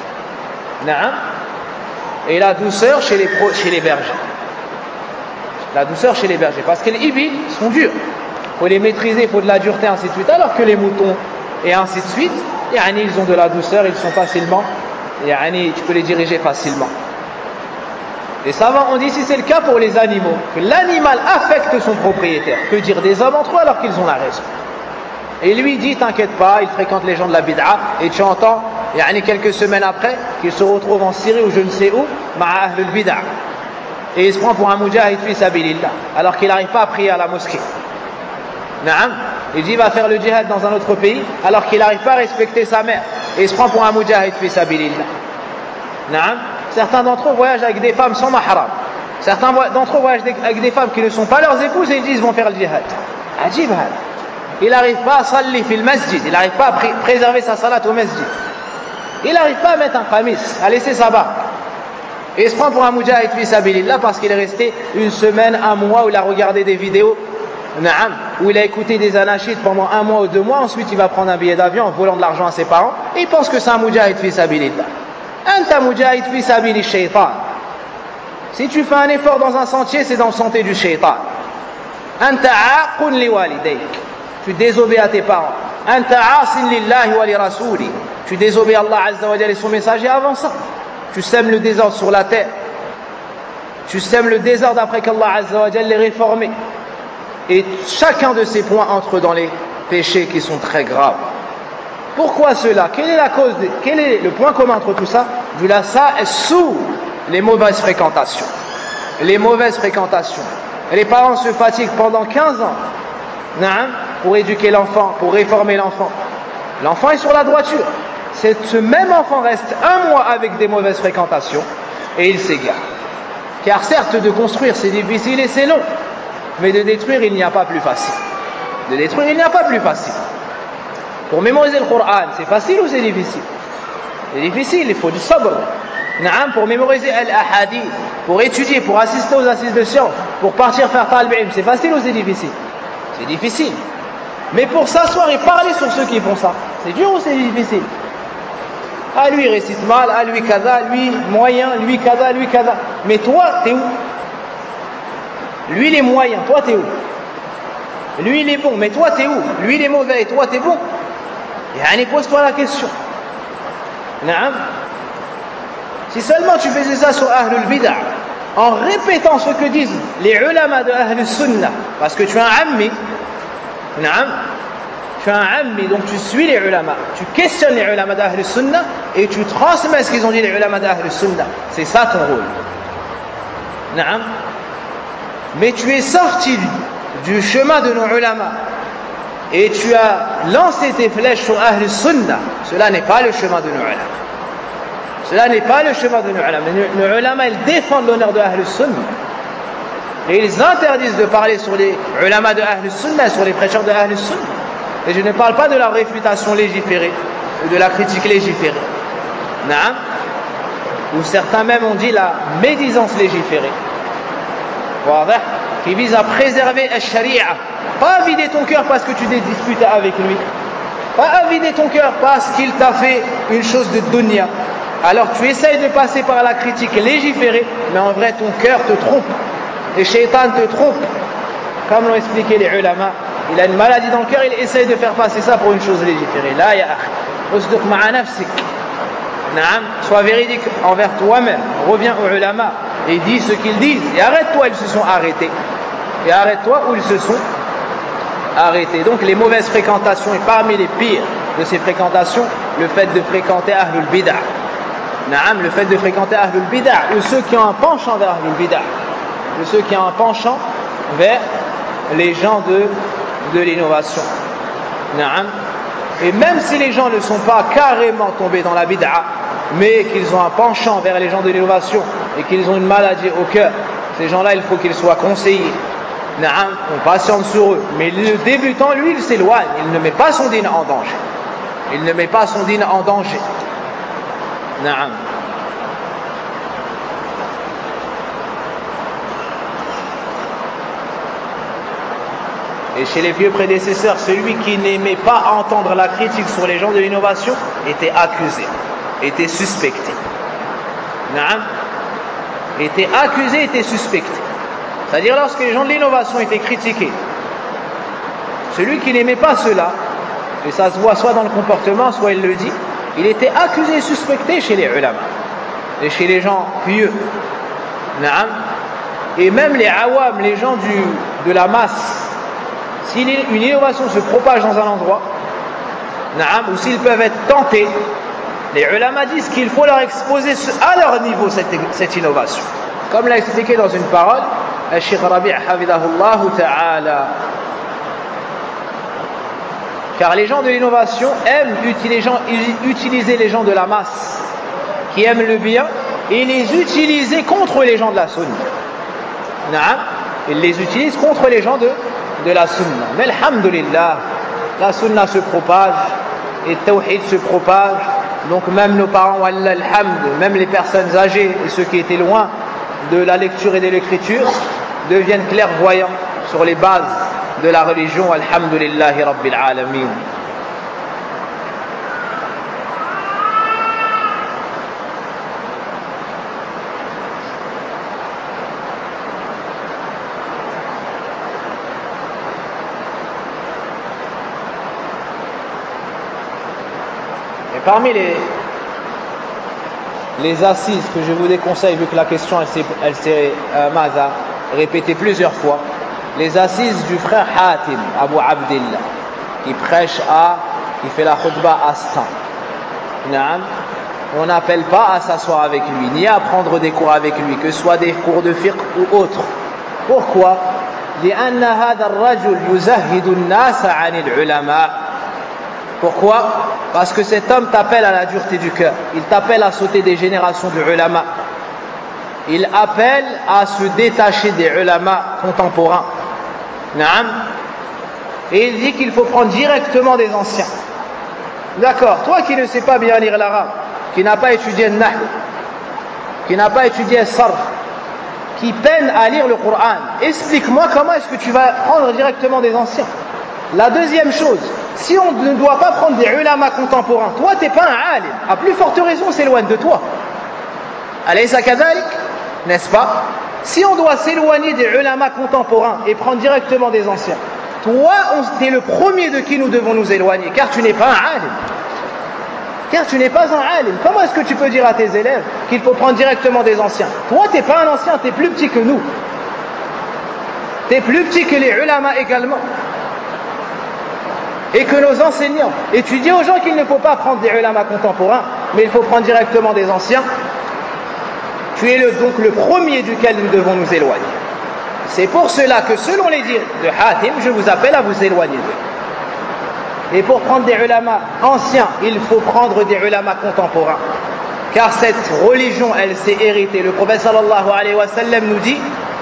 Et la douceur chez les bergers. La douceur chez les bergers. Parce que les ibiles sont durs. Il faut les maîtriser, il faut de la dureté, ainsi de suite. Alors que les moutons, et ainsi de suite, ils ont de la douceur, ils sont facilement, tu peux les diriger facilement. Les savants ont dit si c'est le cas pour les animaux, que l'animal affecte son propriétaire. Que dire des hommes entre eux alors qu'ils ont la raison? Et lui dit, t'inquiète pas, il fréquente les gens de la bid'a, et tu entends, quelques semaines après, qu'il se retrouve en Syrie ou je ne sais où, ma'a ahlul bid'a. Et il se prend pour un mujahid fi sabilillah, alors qu'il n'arrive pas à prier à la mosquée. Naam. Il dit, il va faire le djihad dans un autre pays, alors qu'il n'arrive pas à respecter sa mère. Et il se prend pour un mujahid fi sabilillah. Naam. Certains d'entre eux voyagent avec des femmes sans mahram. Certains d'entre eux voyagent avec des femmes qui ne sont pas leurs épouses et ils disent qu'ils vont faire le djihad. Ajib hal. Il n'arrive pas à salli fil masjid, il n'arrive pas à préserver sa salat au masjid. Il n'arrive pas à mettre un qamis, à laisser sa barbe. Et il se prend pour un mujahid fi sabilillah parce qu'il est resté une semaine, un mois où il a regardé des vidéos, où il a écouté des anachids pendant 1 mois ou 2 mois, ensuite il va prendre un billet d'avion en volant de l'argent à ses parents et il pense que c'est un mujahid fi sabilillah. Anta mujahid fi sabili shaytan. Si tu fais un effort dans un sentier, c'est dans le sentier du shaytan. Anta aqun li walidayk. Tu désobéis à tes parents. Anta asin lillahi wa li rasuli. Tu désobéis à Allah Azza wa Jalla et son messager avant ça. Tu sèmes le désordre sur la terre. Tu sèmes le désordre après qu'Allah Azza wa Jalla l'ait réformé. Et chacun de ces points entre dans les péchés qui sont très graves. Pourquoi cela? Quelle est la cause? Quel est le point commun entre tout ça? Du lassa est sous les mauvaises fréquentations. Les mauvaises fréquentations. Les parents se fatiguent pendant 15 ans pour éduquer l'enfant, pour réformer l'enfant. L'enfant est sur la droiture. Ce même enfant reste 1 mois avec des mauvaises fréquentations et il s'égare. Car certes, de construire c'est difficile et c'est long, mais de détruire il n'y a pas plus facile. De détruire il n'y a pas plus facile. Pour mémoriser le Coran, c'est facile ou c'est difficile? C'est difficile, il faut du sabr. Pour mémoriser al-ahadith, pour étudier, pour assister aux assises de sciences, pour partir faire talib ilm, c'est facile ou c'est difficile? C'est difficile. Mais pour s'asseoir et parler sur ceux qui font ça, c'est dur ou c'est difficile? Ah, lui il récite mal, ah lui kada, lui moyen, lui kada, lui kada. Mais toi, t'es où? Lui il est moyen, toi t'es où? Lui il est bon, mais toi t'es où? Lui il est mauvais, et toi t'es bon? Pose-toi la question. Si seulement tu faisais ça sur Ahlul Bid'ah, en répétant ce que disent les ulama de Ahlul Sunnah, parce que tu es un ammi, tu es un ammi, donc tu suis les ulama, tu questionnes les ulama d'Ahlul Sunnah et tu transmets ce qu'ils ont dit les ulama d'Ahlul Sunnah. C'est ça ton rôle. Mais tu es sorti du chemin de nos ulama et tu as lancé tes flèches sur Ahlul Sunnah. Cela n'est pas le chemin de nos ulama. Cela n'est pas le chemin de nos ulama. Nos ulama, ils défendent l'honneur de Ahlul Sunnah. Et ils interdisent de parler sur les ulama de Ahlul Sunnah, sur les prêcheurs de Ahlul Sunnah. Et je ne parle pas de la réfutation légiférée ou de la critique légiférée. Ou certains même ont dit la médisance légiférée. Qui vise à préserver la sharia. Pas à vider ton cœur parce que tu t'es disputé avec lui. Pas à vider ton cœur parce qu'il t'a fait une chose de dunya. Alors tu essayes de passer par la critique légiférée, mais en vrai ton cœur te trompe. Et Shaitan te trompe. Comme l'ont expliqué les ulama, il a une maladie dans le cœur, il essaye de faire passer ça pour une chose légiférée. Là, ya akhi, usduq ma'a nafsik. Sois véridique envers toi-même. Reviens aux ulama et dis ce qu'ils disent. Et arrête-toi, ils se sont arrêtés. Et arrête-toi où ils se sont arrêtés. Donc les mauvaises fréquentations, et parmi les pires de ces fréquentations, le fait de fréquenter Ahlul Bid'ah. Le fait de fréquenter Ahlul Bid'ah, ou ceux qui ont un penchant vers Ahlul Bid'ah, ou ceux qui ont un penchant vers les gens de l'innovation. Et même si les gens ne sont pas carrément tombés dans la bid'a, mais qu'ils ont un penchant vers les gens de l'innovation et qu'ils ont une maladie au cœur, ces gens-là, il faut qu'ils soient conseillés. On patiente sur eux. Mais le débutant, lui, il s'éloigne. Il ne met pas son dîn en danger. Il ne met pas son dîn en danger. Et chez les vieux prédécesseurs, celui qui n'aimait pas entendre la critique sur les gens de l'innovation était accusé, était suspecté. Était accusé, était suspecté. C'est-à-dire lorsque les gens de l'innovation étaient critiqués, celui qui n'aimait pas cela, et ça se voit soit dans le comportement, soit il le dit, il était accusé et suspecté chez les ulama et chez les gens pieux. Naam. Et même les awam, les gens de la masse, si une innovation se propage dans un endroit, naam, ou s'ils peuvent être tentés, les ulama disent qu'il faut leur exposer à leur niveau cette innovation. Comme l'a expliqué dans une parole, Al-Sheikh Rabi' Hafidahullah Ta'ala. Car les gens de l'innovation aiment utiliser les gens de la masse, qui aiment le bien, et les utiliser contre les gens de la sunna. Naam, ils les utilisent contre les gens de la sunna. Mais alhamdulillah, la sunna se propage, et le tawhid se propage. Donc même nos parents, wallah alhamd, même les personnes âgées et ceux qui étaient loin de la lecture et de l'écriture deviennent clairvoyants sur les bases de la religion. Alhamdulillahi Rabbil Alamin. Et parmi les assises que je vous déconseille, vu que la question elle s'est répétée plusieurs fois, les assises du frère Hatim, Abu Abdillah, qui fait la khutbah à Stan. On n'appelle pas à s'asseoir avec lui, ni à prendre des cours avec lui, que ce soit des cours de fiqh ou autres. Pourquoi? لأن هذا الرجل يزهد الناس عن العلماء. Pourquoi? Parce que cet homme t'appelle à la dureté du cœur. Il t'appelle à sauter des générations de ulama. Il appelle à se détacher des ulama contemporains. Naam. Et il dit qu'il faut prendre directement des anciens. D'accord, toi qui ne sais pas bien lire l'arabe, qui n'a pas étudié le nahl, qui n'a pas étudié le sarf, qui peine à lire le Coran, explique-moi comment est-ce que tu vas prendre directement des anciens. La deuxième chose, si on ne doit pas prendre des ulama contemporains, toi t'es pas un alim, à plus forte raison on s'éloigne de toi. Alaysa kadhalik, n'est-ce pas? Si on doit s'éloigner des ulama contemporains et prendre directement des anciens, toi t'es le premier de qui nous devons nous éloigner, car tu n'es pas un alim. Car tu n'es pas un alim. Comment est-ce que tu peux dire à tes élèves qu'il faut prendre directement des anciens? Toi t'es pas un ancien, t'es plus petit que nous. T'es plus petit que les ulama également. Et que nos enseignants. Et tu dis aux gens qu'il ne faut pas prendre des ulama contemporains, mais il faut prendre directement des anciens. Tu es donc le premier duquel nous devons nous éloigner. C'est pour cela que selon les dires de Hatim, je vous appelle à vous éloigner d'eux. Et pour prendre des ulama anciens, il faut prendre des ulama contemporains. Car cette religion, elle s'est héritée. Le prophète sallallahu alayhi wa sallam nous dit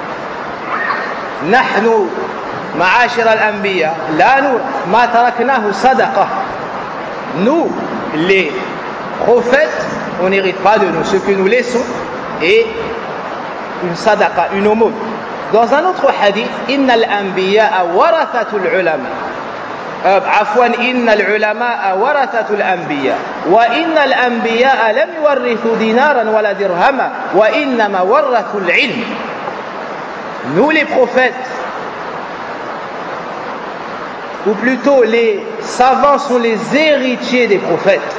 Nahnu ma'ashir al-anbiya la nur ma taraknahu sadaqa. Nous, les prophètes, on n'hérite pas de nous. Ce que nous laissons est une sadaqa, une aumône. Dans un autre hadith, Inna al-anbiya warathatul ulama. عفوا إن العلماء ورثة الأنبياء وإن الأنبياء لم يورثوا دينارا ولا درهما وإنما ورثوا العلم. Nous les prophètes, ou plutôt les savants sont les héritiers des prophètes.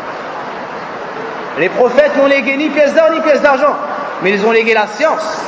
Les prophètes n'ont légué ni pièce d'or ni pièce d'argent, mais ils ont légué la science.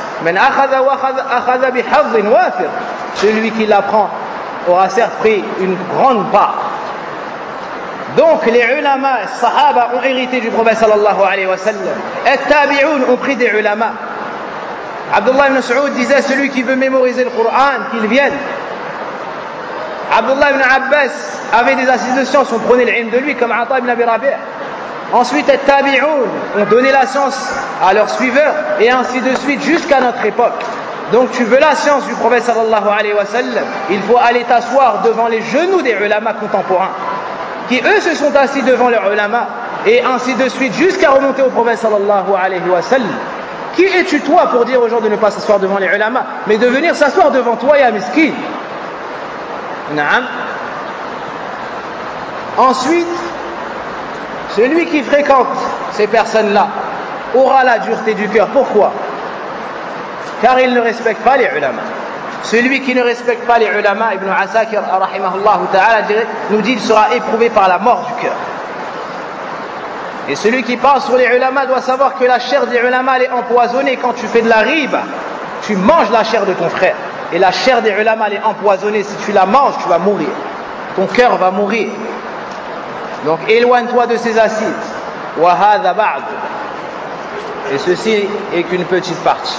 Celui qui l'apprend aura certes pris une grande part. Donc les ulama, les sahaba ont hérité du prophète sallallahu alayhi wa sallam. Et tabi'un ont pris des ulama. Abdullah ibn Mas'ud disait celui qui veut mémoriser le Coran, qu'il vienne. Abdullah ibn Abbas avait des assises de science, on prenait l'ilm de lui comme Ata ibn Abi Rabi'. Ensuite les tabi'un ont donné la science à leurs suiveurs et ainsi de suite jusqu'à notre époque. Donc tu veux la science du prophète sallallahu alayhi wa sallam, il faut aller t'asseoir devant les genoux des ulama contemporains qui eux se sont assis devant les ulama et ainsi de suite jusqu'à remonter au prophète sallallahu alayhi wa sallam. Qui es-tu toi pour dire aux gens de ne pas s'asseoir devant les ulama, mais de venir s'asseoir devant toi ya miskin? Naam. Ensuite, celui qui fréquente ces personnes-là aura la dureté du cœur. Pourquoi? Car il ne respecte pas les ulama. Celui qui ne respecte pas les ulama, Ibn Asakir rahimahullah ta'ala nous dit qu'il sera éprouvé par la mort du cœur. Et celui qui parle sur les ulama doit savoir que la chair des ulama elle est empoisonnée. Quand tu fais de la riba, tu manges la chair de ton frère. Et la chair des ulama elle est empoisonnée. Si tu la manges, tu vas mourir. Ton cœur va mourir. Donc éloigne-toi de ces acides. Wa hadha ba'd. Et ceci est qu'une petite partie.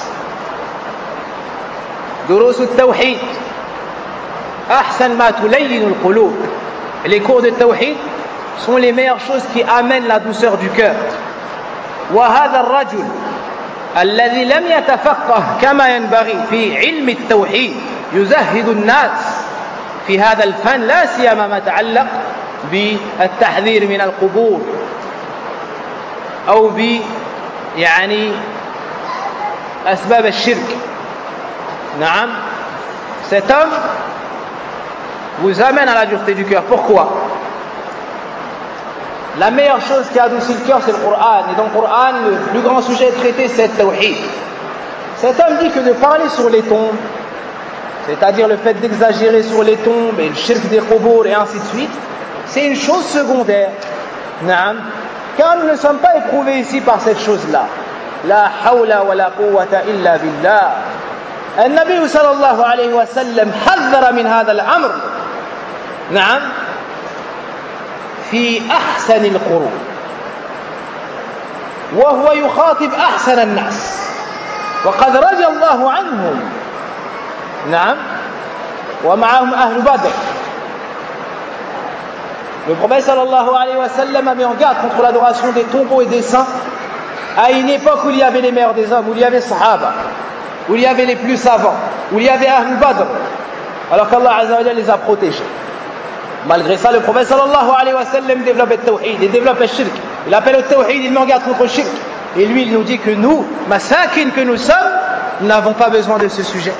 Durus al-tawhid. Ahsan ma tulayyin al-qulub. Les cours de tawhid sont les meilleures choses qui amènent la douceur du cœur. وهذا الرجل الذي لم يتفقه كما ينبغي في علم التوحيد يزهد الناس في هذا الفن لا سيما ما يتعلق بالتحذير من القبور أو يعني أسباب الشرك. نعم. Cet homme vous amène à la dureté du cœur. Pourquoi? La meilleure chose qui adoucit le cœur, c'est le Coran. Et dans le Coran, le plus grand sujet traité, c'est le tawhid. Cet homme dit que de parler sur les tombes, c'est-à-dire le fait d'exagérer sur les tombes et le shirk des qubur et ainsi de suite, c'est une chose secondaire. Naam. Car nous ne sommes pas éprouvés ici par cette chose-là. La hawla wa la quwwata illa billah. النبي صلى الله عليه وسلم حذر من هذا الأمر. نعم. في أحسن القرون وهو يخاطب أحسن الناس وقد رضي الله عنهم. نعم. ومعهم أهل بدر. Le prophète sallallahu alayhi wa sallam a mis en garde contre l'adoration des tombeaux et des saints à une époque où il y avait les meilleurs des hommes, où il y avait Sahaba, où il y avait les plus savants, où il y avait Ahl Badr, alors qu'Allah Azza wa Jalla les a protégés. Malgré ça, le prophète sallallahu alayhi wa sallam développe le tawhid, il développe le shirk, il appelle au tawhid, il met en garde contre le shirk. Et lui, il nous dit que nous, masakin que nous sommes, nous n'avons pas besoin de ce sujet.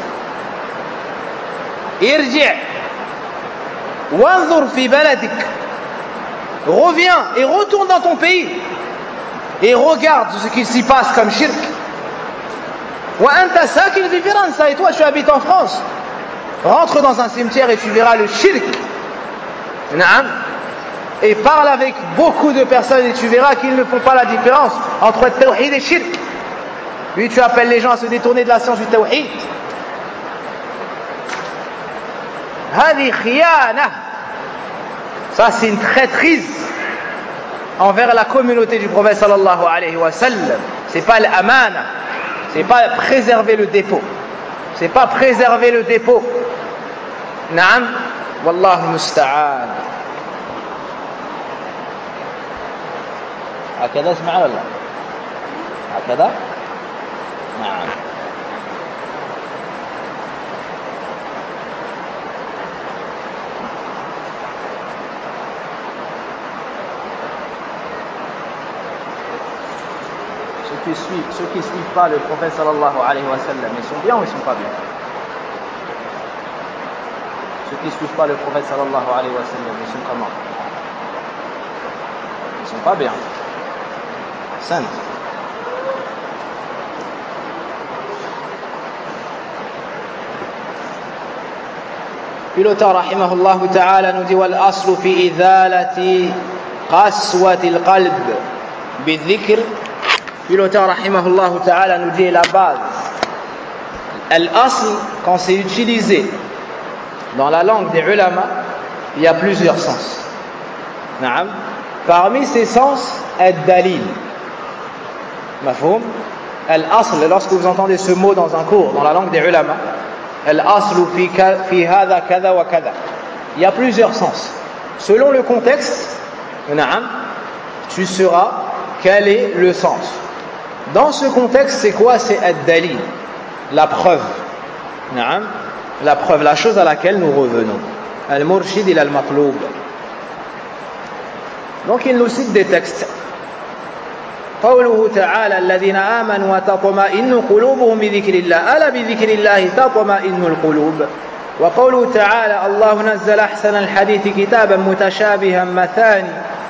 Irji' wanzur fi baladik. Reviens et retourne dans ton pays et regarde ce qui s'y passe comme shirk. Wa anta sakin fi Firenze, et toi tu habites en France. Rentre dans un cimetière et tu verras le shirk. Naam. Et parle avec beaucoup de personnes et tu verras qu'ils ne font pas la différence entre le tawhid et shirk. Lui, tu appelles les gens à se détourner de la science du tawhid. Hadi khiyana. Ça, c'est une traîtrise envers la communauté du prophète sallallahu alayhi wa sallam. C'est pas l'amana. C'est pas préserver le dépôt. C'est pas préserver le dépôt. Naam. Wallahu musta'an. هكذا اسمع ولا هكذا؟ نعم. Ceux qui suivent pas le prophète sallallahu alayhi wa sallam, ils sont bien ou ils sont pas bien? Ceux qui suivent pas le prophète sallallahu alayhi wa sallam, ils sont comment? Ils sont pas bien. Sainte. Puis l'auteur rahimahullah ta'ala nous dit wal aslu fi idhalati qaswati al-qalb bi-dhikr. Puis l'auteur rahimahullah ta'ala nous dit la base. Al-asl, quand c'est utilisé dans la langue des ulama, il y a plusieurs sens. Naam. Parmi ces sens, ad-dalil. Mafhoum? Al-asl, lorsque vous entendez ce mot dans un cours, dans la langue des ulama, al-aslu fi hadha kada wa kada. Il y a plusieurs sens. Selon le contexte, naam, tu sauras quel est le sens. Dans ce contexte, c'est quoi? C'est ad-dalil, la preuve. Naam, la preuve, la chose à laquelle nous revenons. Al-murshid ila al-maqloub. Donc il nous cite des textes. قوله تعالى الذين آمنوا وتطمئن قلوبهم بذكر الله ألا بذكر الله تطمئن القلوب. وقوله تعالى الله نزل أحسن الحديث كتابا متشابها مثاني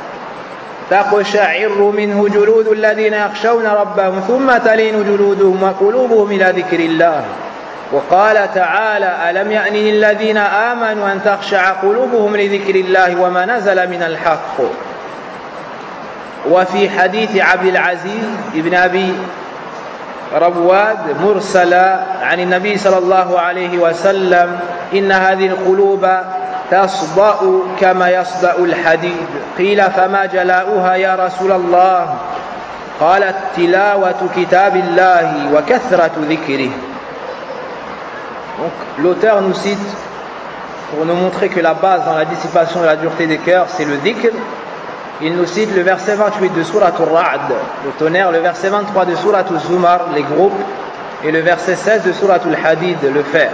تقشعر منه جلود الذين يخشون ربهم ثم تلين جلودهم وقلوبهم إلى ذكر الله. وقال تعالى ألم يأن للذين آمنوا أن تخشع قلوبهم لذكر الله وما نزل من الحق. وفي حديث عبد العزيز ابن أبي رواد مرسلا عن النبي صلى الله عليه وسلم إن هذه القلوب تصدأ كما يصدأ الحديد قيل فما جلاؤها يا رسول الله قال تلاوة كتاب الله وكثرة ذكره. Donc l'auteur nous cite pour nous montrer que la base dans la dissipation et la dureté des cœurs c'est le dhikr. Il nous cite le verset 28 de Surat al-Ra'd, le tonnerre, le verset 23 de Surat al-Zumar, les groupes, et le verset 16 de Surat al-Hadid, le fer.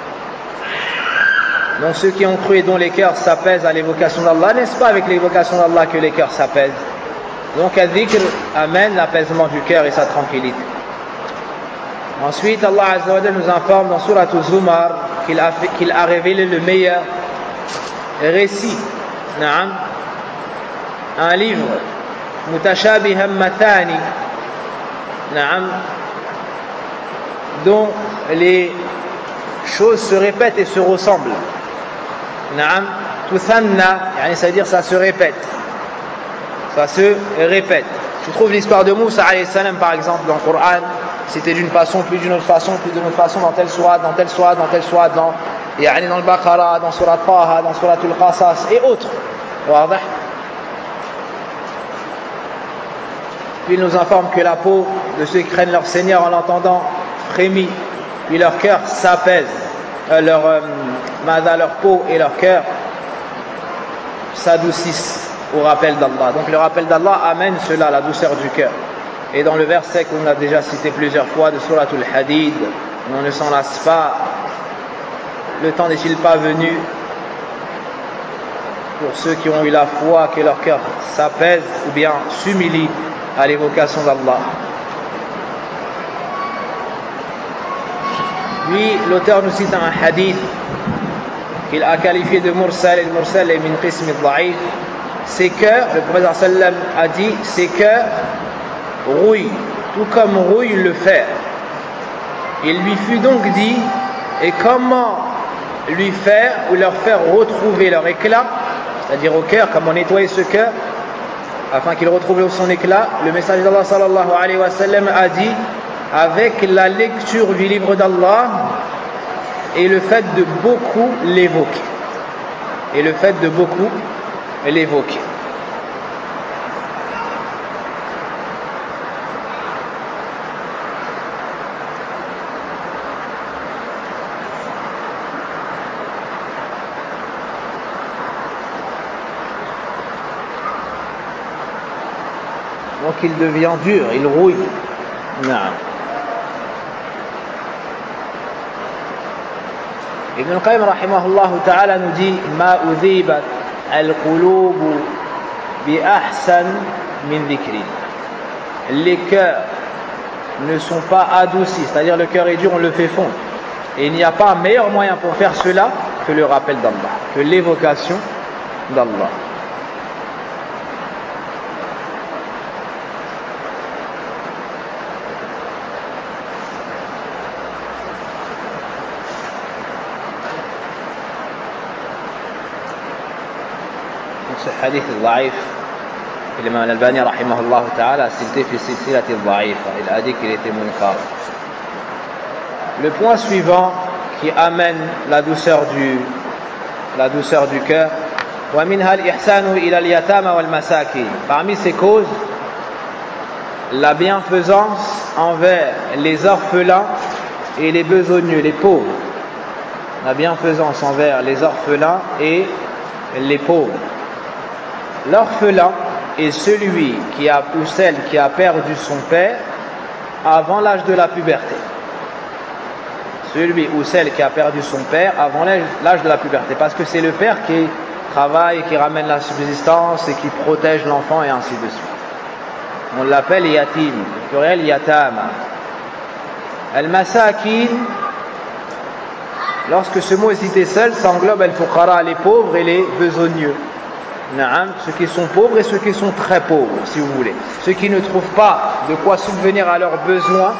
Donc ceux qui ont cru et dont les cœurs s'apaisent à l'évocation d'Allah, n'est-ce pas avec l'évocation d'Allah que les cœurs s'apaisent? Donc al-dhikr amène l'apaisement du cœur et sa tranquillité. Ensuite, Allah Azza wa Jalla nous informe dans Surat al-Zumar qu'il a révélé le meilleur récit. Na'am. Un livre mutashabihan mathani, dont les choses se répètent et se ressemblent. Tuthanna, c'est-à-dire ça se répète. Ça se répète. Tu trouves l'histoire de Moussa alayhi salam par exemple dans le Coran, c'était d'une façon, puis d'une autre façon, puis d'une autre façon, dans telle sourate, dans telle sourate, dans telle sourate, dans le Baqara, dans Surat Taha, dans Surat al-Qasas et autres. Puis il nous informe que la peau de ceux qui craignent leur Seigneur en l'entendant frémit, puis leur cœur s'apaise, leur peau et leur cœur s'adoucissent au rappel d'Allah. Donc le rappel d'Allah amène cela, la douceur du cœur. Et dans le verset qu'on a déjà cité plusieurs fois de Surat al-Hadid, on ne s'en lasse pas, le temps n'est-il pas venu pour ceux qui ont eu la foi que leur cœur s'apaise ou bien s'humilie à l'évocation d'Allah. Puis l'auteur nous cite un hadith qu'il a qualifié de mursal, et le mursal est min qism al-da'if. Ses cœurs, le prophète sallam a dit, ses cœurs rouillent, tout comme rouille le fer. Il lui fut donc dit, et comment lui faire ou leur faire retrouver leur éclat, c'est-à-dire au cœur, comment nettoyer ce cœur afin qu'il retrouve son éclat. Le messager d'Allah sallallahu alayhi wa sallam a dit, avec la lecture du livre d'Allah et le fait de beaucoup l'évoquer. Et le fait de beaucoup l'évoquer. Donc il devient dur, il rouille. Non. Ibn al-Qayyim rahimahullah ta'ala nous dit ma udhibat al-qulub bi ahsan min dhikri. Les cœurs ne sont pas adoucis, c'est-à-dire le cœur est dur, on le fait fondre. Et il n'y a pas un meilleur moyen pour faire cela que le rappel d'Allah, que l'évocation d'Allah. Ce hadith al-da'if, l'imam al-Albani rahimahullah ta'ala a cité fi silsilat al-da'if, il a dit qu'il était munkar. Le point suivant qui amène la douceur du cœur, wa minha al-ihsanu ila al-yatama wal masakin. Parmi ces causes, la bienfaisance envers les orphelins et les besogneux, les pauvres. La bienfaisance envers les orphelins et les pauvres. L'orphelin est celui qui a ou celle qui a perdu son père avant l'âge de la puberté. Celui ou celle qui a perdu son père avant l'âge de la puberté. Parce que c'est le père qui travaille, qui ramène la subsistance et qui protège l'enfant et ainsi de suite. On l'appelle yatim, le pluriel yatama. Al-masakin, lorsque ce mot est cité seul, ça englobe al-fuqara, les pauvres et les besogneux. Ceux qui sont pauvres et ceux qui sont très pauvres, si vous voulez. Ceux qui ne trouvent pas de quoi subvenir à leurs besoins,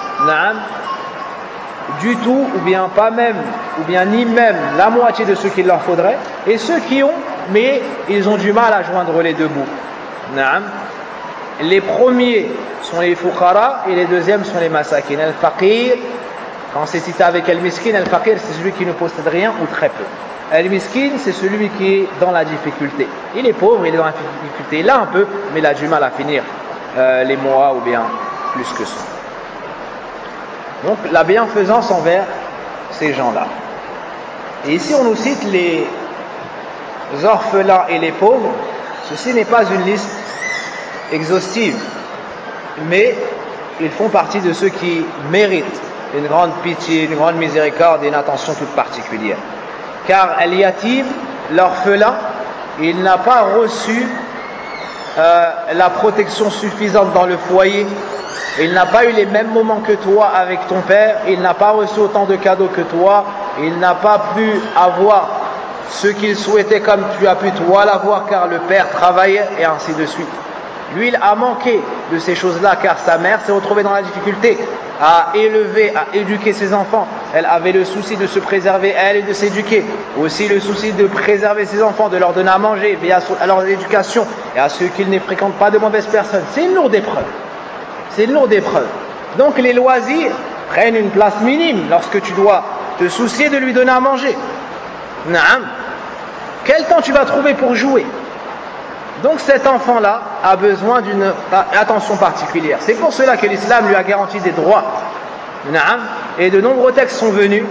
du tout, ou bien pas même, ou bien ni même la moitié de ce qu'il leur faudrait, et ceux qui ont, mais ils ont du mal à joindre les deux bouts. les premiers sont les fuqara et les deuxièmes sont les masakin. Al-faqir, quand c'est cité avec al-miskin, al-faqir c'est celui qui ne possède rien ou très peu. Al-miskin c'est celui qui est dans la difficulté. Il est pauvre, il est dans la difficulté. Il a un peu, mais il a du mal à finir les mois ou bien plus que ça. Donc la bienfaisance envers ces gens-là. Et ici on nous cite les orphelins et les pauvres. Ceci n'est pas une liste exhaustive, mais ils font partie de ceux qui méritent une grande pitié, une grande miséricorde et une attention toute particulière. Car al-yatim, l'orphelin, il n'a pas reçu la protection suffisante dans le foyer, il n'a pas eu les mêmes moments que toi avec ton père, il n'a pas reçu autant de cadeaux que toi, il n'a pas pu avoir ce qu'il souhaitait comme tu as pu toi l'avoir car le père travaillait et ainsi de suite. Lui, il a manqué de ces choses-là car sa mère s'est retrouvée dans la difficulté à élever, à éduquer ses enfants. Elle avait le souci de se préserver elle et de s'éduquer. Aussi le souci de préserver ses enfants, de leur donner à manger, veiller à leur éducation et à ceux qu'ils ne fréquentent pas de mauvaises personnes. C'est une lourde épreuve. C'est une lourde épreuve. Donc les loisirs prennent une place minime lorsque tu dois te soucier de lui donner à manger. Naam. Quel temps tu vas trouver pour jouer? Donc cet enfant-là a besoin d'une attention particulière. C'est pour cela que l'islam lui a garanti des droits. Naam. Et de nombreux textes sont venus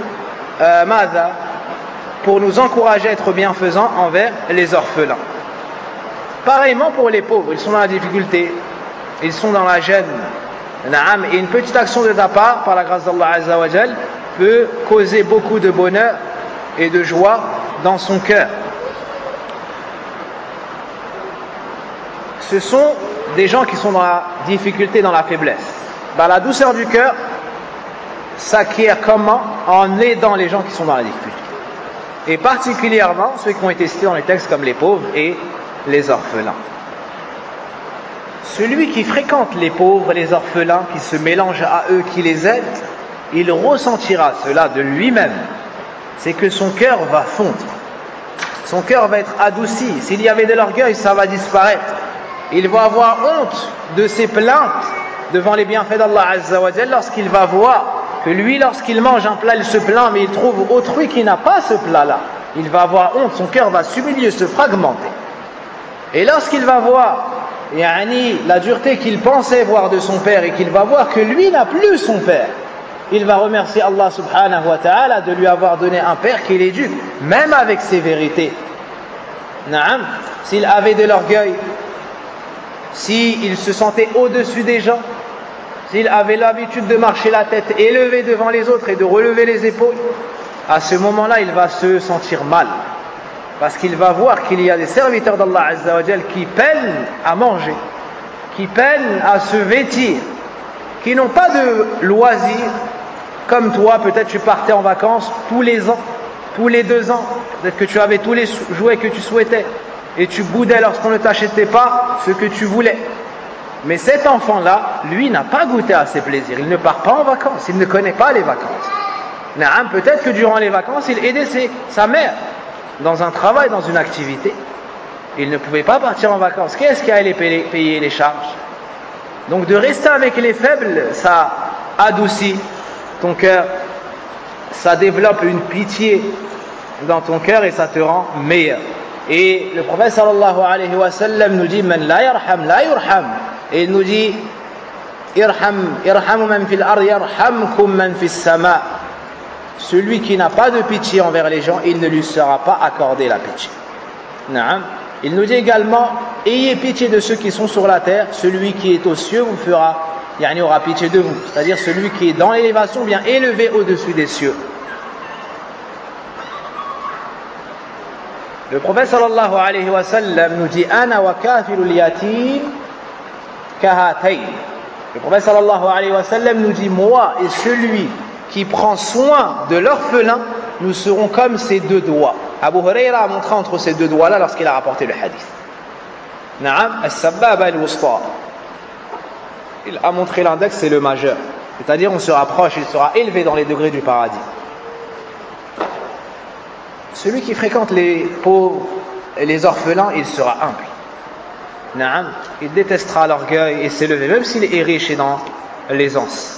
pour nous encourager à être bienfaisants envers les orphelins. Pareillement pour les pauvres, ils sont dans la difficulté, ils sont dans la gêne. Naam. Et une petite action de ta part, par la grâce d'Allah Azza wa Jal, peut causer beaucoup de bonheur et de joie dans son cœur. Ce sont des gens qui sont dans la difficulté, dans la faiblesse. La douceur du cœur s'acquiert comment? En aidant les gens qui sont dans la difficulté. Et particulièrement ceux qui ont été cités dans les textes comme les pauvres et les orphelins. Celui qui fréquente les pauvres, les orphelins, qui se mélange à eux, qui les aide, il ressentira cela de lui-même. C'est que son cœur va fondre. Son cœur va être adouci. S'il y avait de l'orgueil, ça va disparaître. Il va avoir honte de ses plaintes devant les bienfaits d'Allah Azza wa Jalla lorsqu'il va voir que lui, lorsqu'il mange un plat, il se plaint, mais il trouve autrui qui n'a pas ce plat-là. Il va avoir honte, son cœur va s'humilier, se fragmenter. Et lorsqu'il va voir la dureté qu'il pensait voir de son père et qu'il va voir que lui n'a plus son père, il va remercier Allah subhanahu wa ta'ala de lui avoir donné un père qui l'éduque, même avec sévérité. Naam, s'il avait de l'orgueil, s'il se sentait au-dessus des gens, s'il avait l'habitude de marcher la tête élevée devant les autres et de relever les épaules, à ce moment-là, il va se sentir mal. Parce qu'il va voir qu'il y a des serviteurs d'Allah Azza wa Jal qui peinent à manger, qui peinent à se vêtir, qui n'ont pas de loisirs, comme toi, peut-être tu partais en vacances tous les ans, tous les 2 ans, peut-être que tu avais tous les jouets que tu souhaitais, et tu boudais lorsqu'on ne t'achetait pas ce que tu voulais. Mais cet enfant-là, lui, n'a pas goûté à ses plaisirs, il ne part pas en vacances, il ne connaît pas les vacances. Peut-être que durant les vacances, il aidait sa mère dans un travail, dans une activité. Il ne pouvait pas partir en vacances. Qu'est-ce qui allait payer les charges? Donc de rester avec les faibles, ça adoucit ton cœur, ça développe une pitié dans ton cœur et ça te rend meilleur. Et le prophète sallallahu alayhi wa sallam nous dit man la yarham la yurham, et il nous dit irhamu man fil ard yarhamkum man fis sama. Celui qui n'a pas de pitié envers les gens, il ne lui sera pas accordé la pitié. Naam. Il nous dit également ayez pitié de ceux qui sont sur la terre, celui qui est aux cieux vous aura pitié de vous, c'est-à-dire celui qui est dans l'élévation bien élevé au-dessus des cieux. Le prophète sallallahu alayhi wa sallam nous dit ana wa kafilul yatim kahatayn. Le prophète sallallahu alayhi wa sallam nous dit moi et celui qui prend soin de l'orphelin, nous serons comme ces 2 doigts. Abu Hurayra a montré entre ces 2 doigts-là lorsqu'il a rapporté le hadith. Na'am, as-sababa al-wusta. Il a montré l'index, c'est le majeur. C'est-à-dire, on se rapproche, il sera élevé dans les degrés du paradis. Celui qui fréquente les pauvres et les orphelins, il sera humble. Naam, il détestera l'orgueil et s'élever, même s'il est riche et dans l'aisance.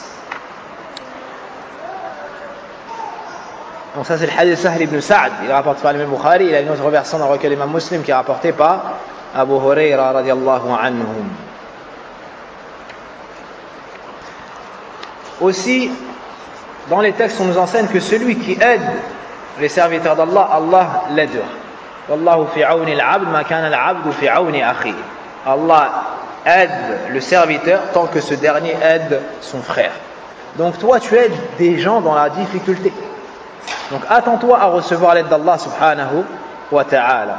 Donc ça c'est le hadith Sahl ibn Sa'd, il rapporte par l'imam Bukhari, il a une autre version dans le recueil de l'imam Muslim qui est rapportée par Abu Huraira radiallahu anhum. Aussi, dans les textes on nous enseigne que celui qui aide les serviteurs d'Allah, Allah l'aidera. Wallahu fi auni al-abd ma kana al-abdu fi auni akhi. Allah aide le serviteur tant que ce dernier aide son frère. Donc toi tu aides des gens dans la difficulté. Donc attends-toi à recevoir l'aide d'Allah subhanahu wa ta'ala.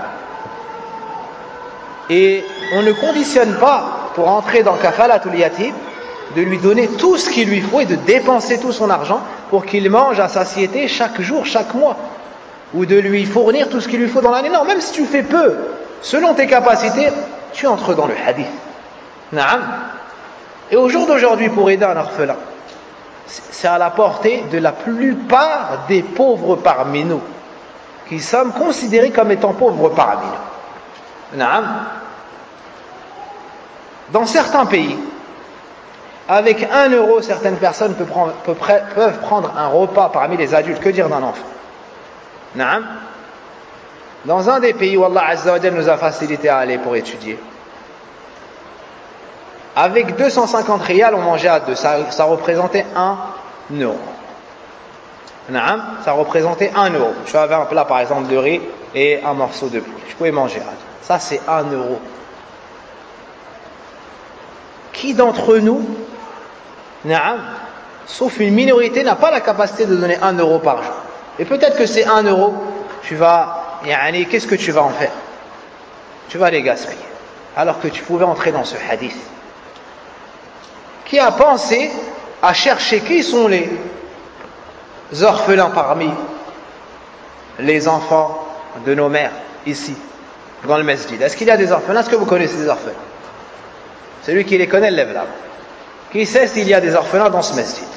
Et on ne conditionne pas pour entrer dans kafalatul yatim de lui donner tout ce qu'il lui faut et de dépenser tout son argent pour qu'il mange à satiété chaque jour, chaque mois, ou de lui fournir tout ce qu'il lui faut dans l'année. Non, même si tu fais peu, selon tes capacités, tu entres dans le hadith. Naam. Et au jour d'aujourd'hui, pour aider un orphelin, c'est à la portée de la plupart des pauvres parmi nous, qui sommes considérés comme étant pauvres parmi nous. Naam. Dans certains pays, avec 1 euro, certaines personnes peuvent prendre un repas parmi les adultes. Que dire d'un enfant? Naam. Dans un des pays où Allah Azza wa Jalla nous a facilité à aller pour étudier, avec 250 riyals, on mangeait à deux. Ça représentait 1 euro. Naam. Ça représentait 1 euro. Je avais un plat par exemple de riz et un morceau de poulet. Je pouvais manger à deux. Ça c'est 1 euro. Qui d'entre nous, naam, sauf une minorité, n'a pas la capacité de donner 1 euro par jour? Et peut-être que ces 1 euro, qu'est-ce que tu vas en faire? Tu vas les gaspiller. Alors que tu pouvais entrer dans ce hadith. Qui a pensé à chercher qui sont les orphelins parmi les enfants de nos mères ici, dans le masjid? Est-ce qu'il y a des orphelins? Est-ce que vous connaissez des orphelins? Celui qui les connaît, lève la main. Qui sait s'il y a des orphelins dans ce masjid?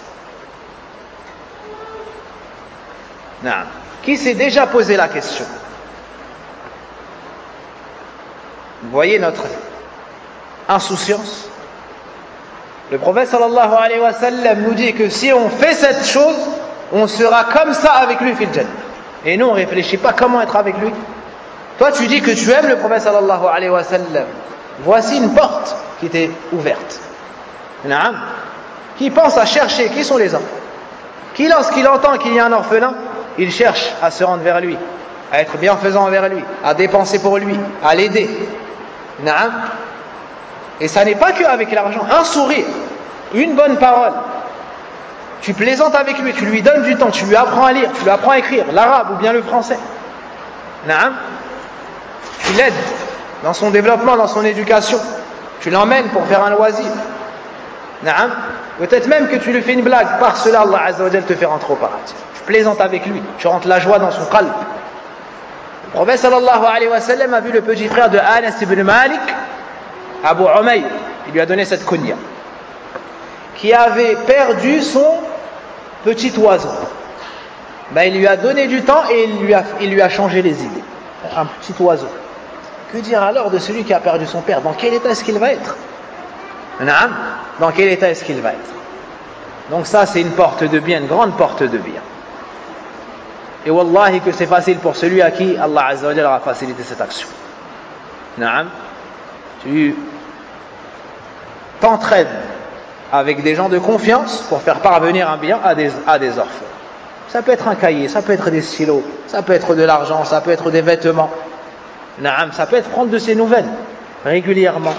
Non. Qui s'est déjà posé la question? Vous voyez notre insouciance? Le prophète sallallahu alayhi wa sallam nous dit que si on fait cette chose, on sera comme ça avec lui fil jannah. Et nous on ne réfléchit pas comment être avec lui. Toi tu dis que tu aimes le prophète sallallahu alayhi wa sallam. Voici une porte qui t'est ouverte. Naam. Qui pense à chercher qui sont les hommes? Qui lorsqu'il entend qu'il y a un orphelin, il cherche à se rendre vers lui, à être bienfaisant envers lui, à dépenser pour lui, à l'aider. Naam. Et ça n'est pas que avec l'argent. Un sourire, une bonne parole. Tu plaisantes avec lui, tu lui donnes du temps, tu lui apprends à lire, tu lui apprends à écrire l'arabe ou bien le français. Naam. Tu l'aides dans son développement, dans son éducation. Tu l'emmènes pour faire un loisir. Naam. Peut-être même que tu lui fais une blague. Par cela, Allah Azza wa Jalla te fait rentrer au paradis. Tu plaisantes avec lui, tu rentres la joie dans son qalb. Le prophète sallallahu alayhi wa sallam a vu le petit frère de Anas ibn Malik, Abu Umayr, il lui a donné cette kunya, qui avait perdu son petit oiseau. Il lui a donné du temps et il lui a changé les idées. Un petit oiseau. Que dire alors de celui qui a perdu son père? Dans quel état est-ce qu'il va être? Dans quel état est-ce qu'il va être? Donc ça c'est une porte de bien, une grande porte de bien. Et wallahi que c'est facile pour celui à qui Allah Azza wa Jalla a facilité cette action. Tu t'entraînes avec des gens de confiance pour faire parvenir un bien à des orphelins. Ça peut être un cahier, ça peut être des stylos, ça peut être de l'argent, ça peut être des vêtements. Ça peut être prendre de ses nouvelles régulièrement.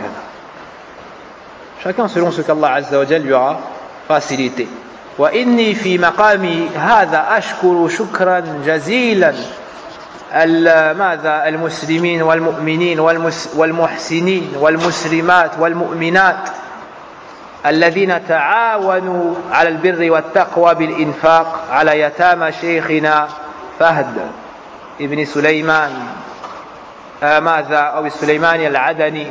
Chacun selon ce qu'Allah Azza wa Jalla lui a facilité. وإني في مقامي هذا أشكر شكرا جزيلا المسلمين والمؤمنين والمحسنين والمسلمات والمؤمنات الذين تعاونوا على البر والتقوى بالإنفاق على يتامى شيخنا فهد ابن سليمان أو السليماني العدني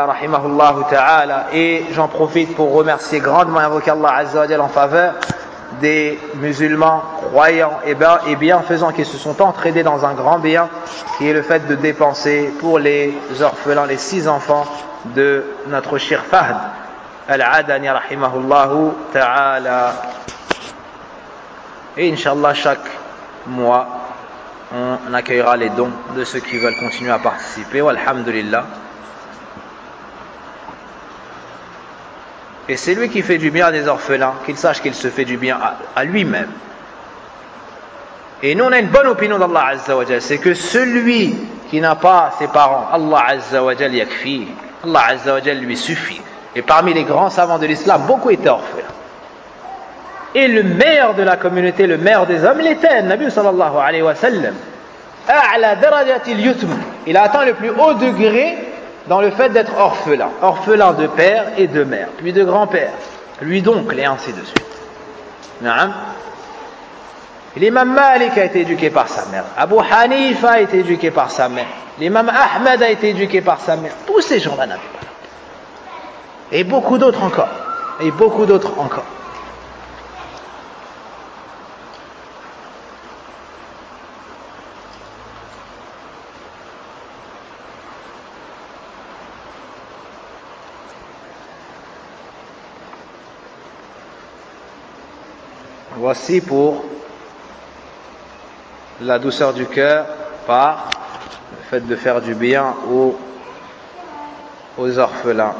rahimahullah ta'ala. Et j'en profite pour remercier grandement et invoquer Allah Azza wa Jalla en faveur des musulmans croyants et bienfaisants qui se sont entraînés dans un grand bien, qui est le fait de dépenser pour les orphelins, les 6 enfants de notre cher Fahd Al-Adani rahimahullahu ta'ala. Et Inch'Allah, chaque mois, on accueillera les dons de ceux qui veulent continuer à participer. Walhamdulillah. Et c'est lui qui fait du bien à des orphelins, qu'il sache qu'il se fait du bien à lui-même. Et nous, on a une bonne opinion d'Allah Azza wa Jal, c'est que celui qui n'a pas ses parents, Allah Azza wa Jal yakfi, Allah Azza wa Jal lui suffit. Et parmi les grands savants de l'islam, beaucoup étaient orphelins. Et le meilleur de la communauté, le meilleur des hommes, il était le Nabi sallallahu alayhi wa sallam. A'la darajatil yutm. Il a atteint le plus haut degré dans le fait d'être orphelin. Orphelin de père et de mère, puis de grand-père, lui d'oncle et ainsi de suite. L'imam Malik a été éduqué par sa mère. Abu Hanifa a été éduqué par sa mère. L'imam Ahmed a été éduqué par sa mère. Tous ces gens-là n'avaient pas. Et beaucoup d'autres encore. Et beaucoup d'autres encore. Voici pour la douceur du cœur par le fait de faire du bien aux orphelins.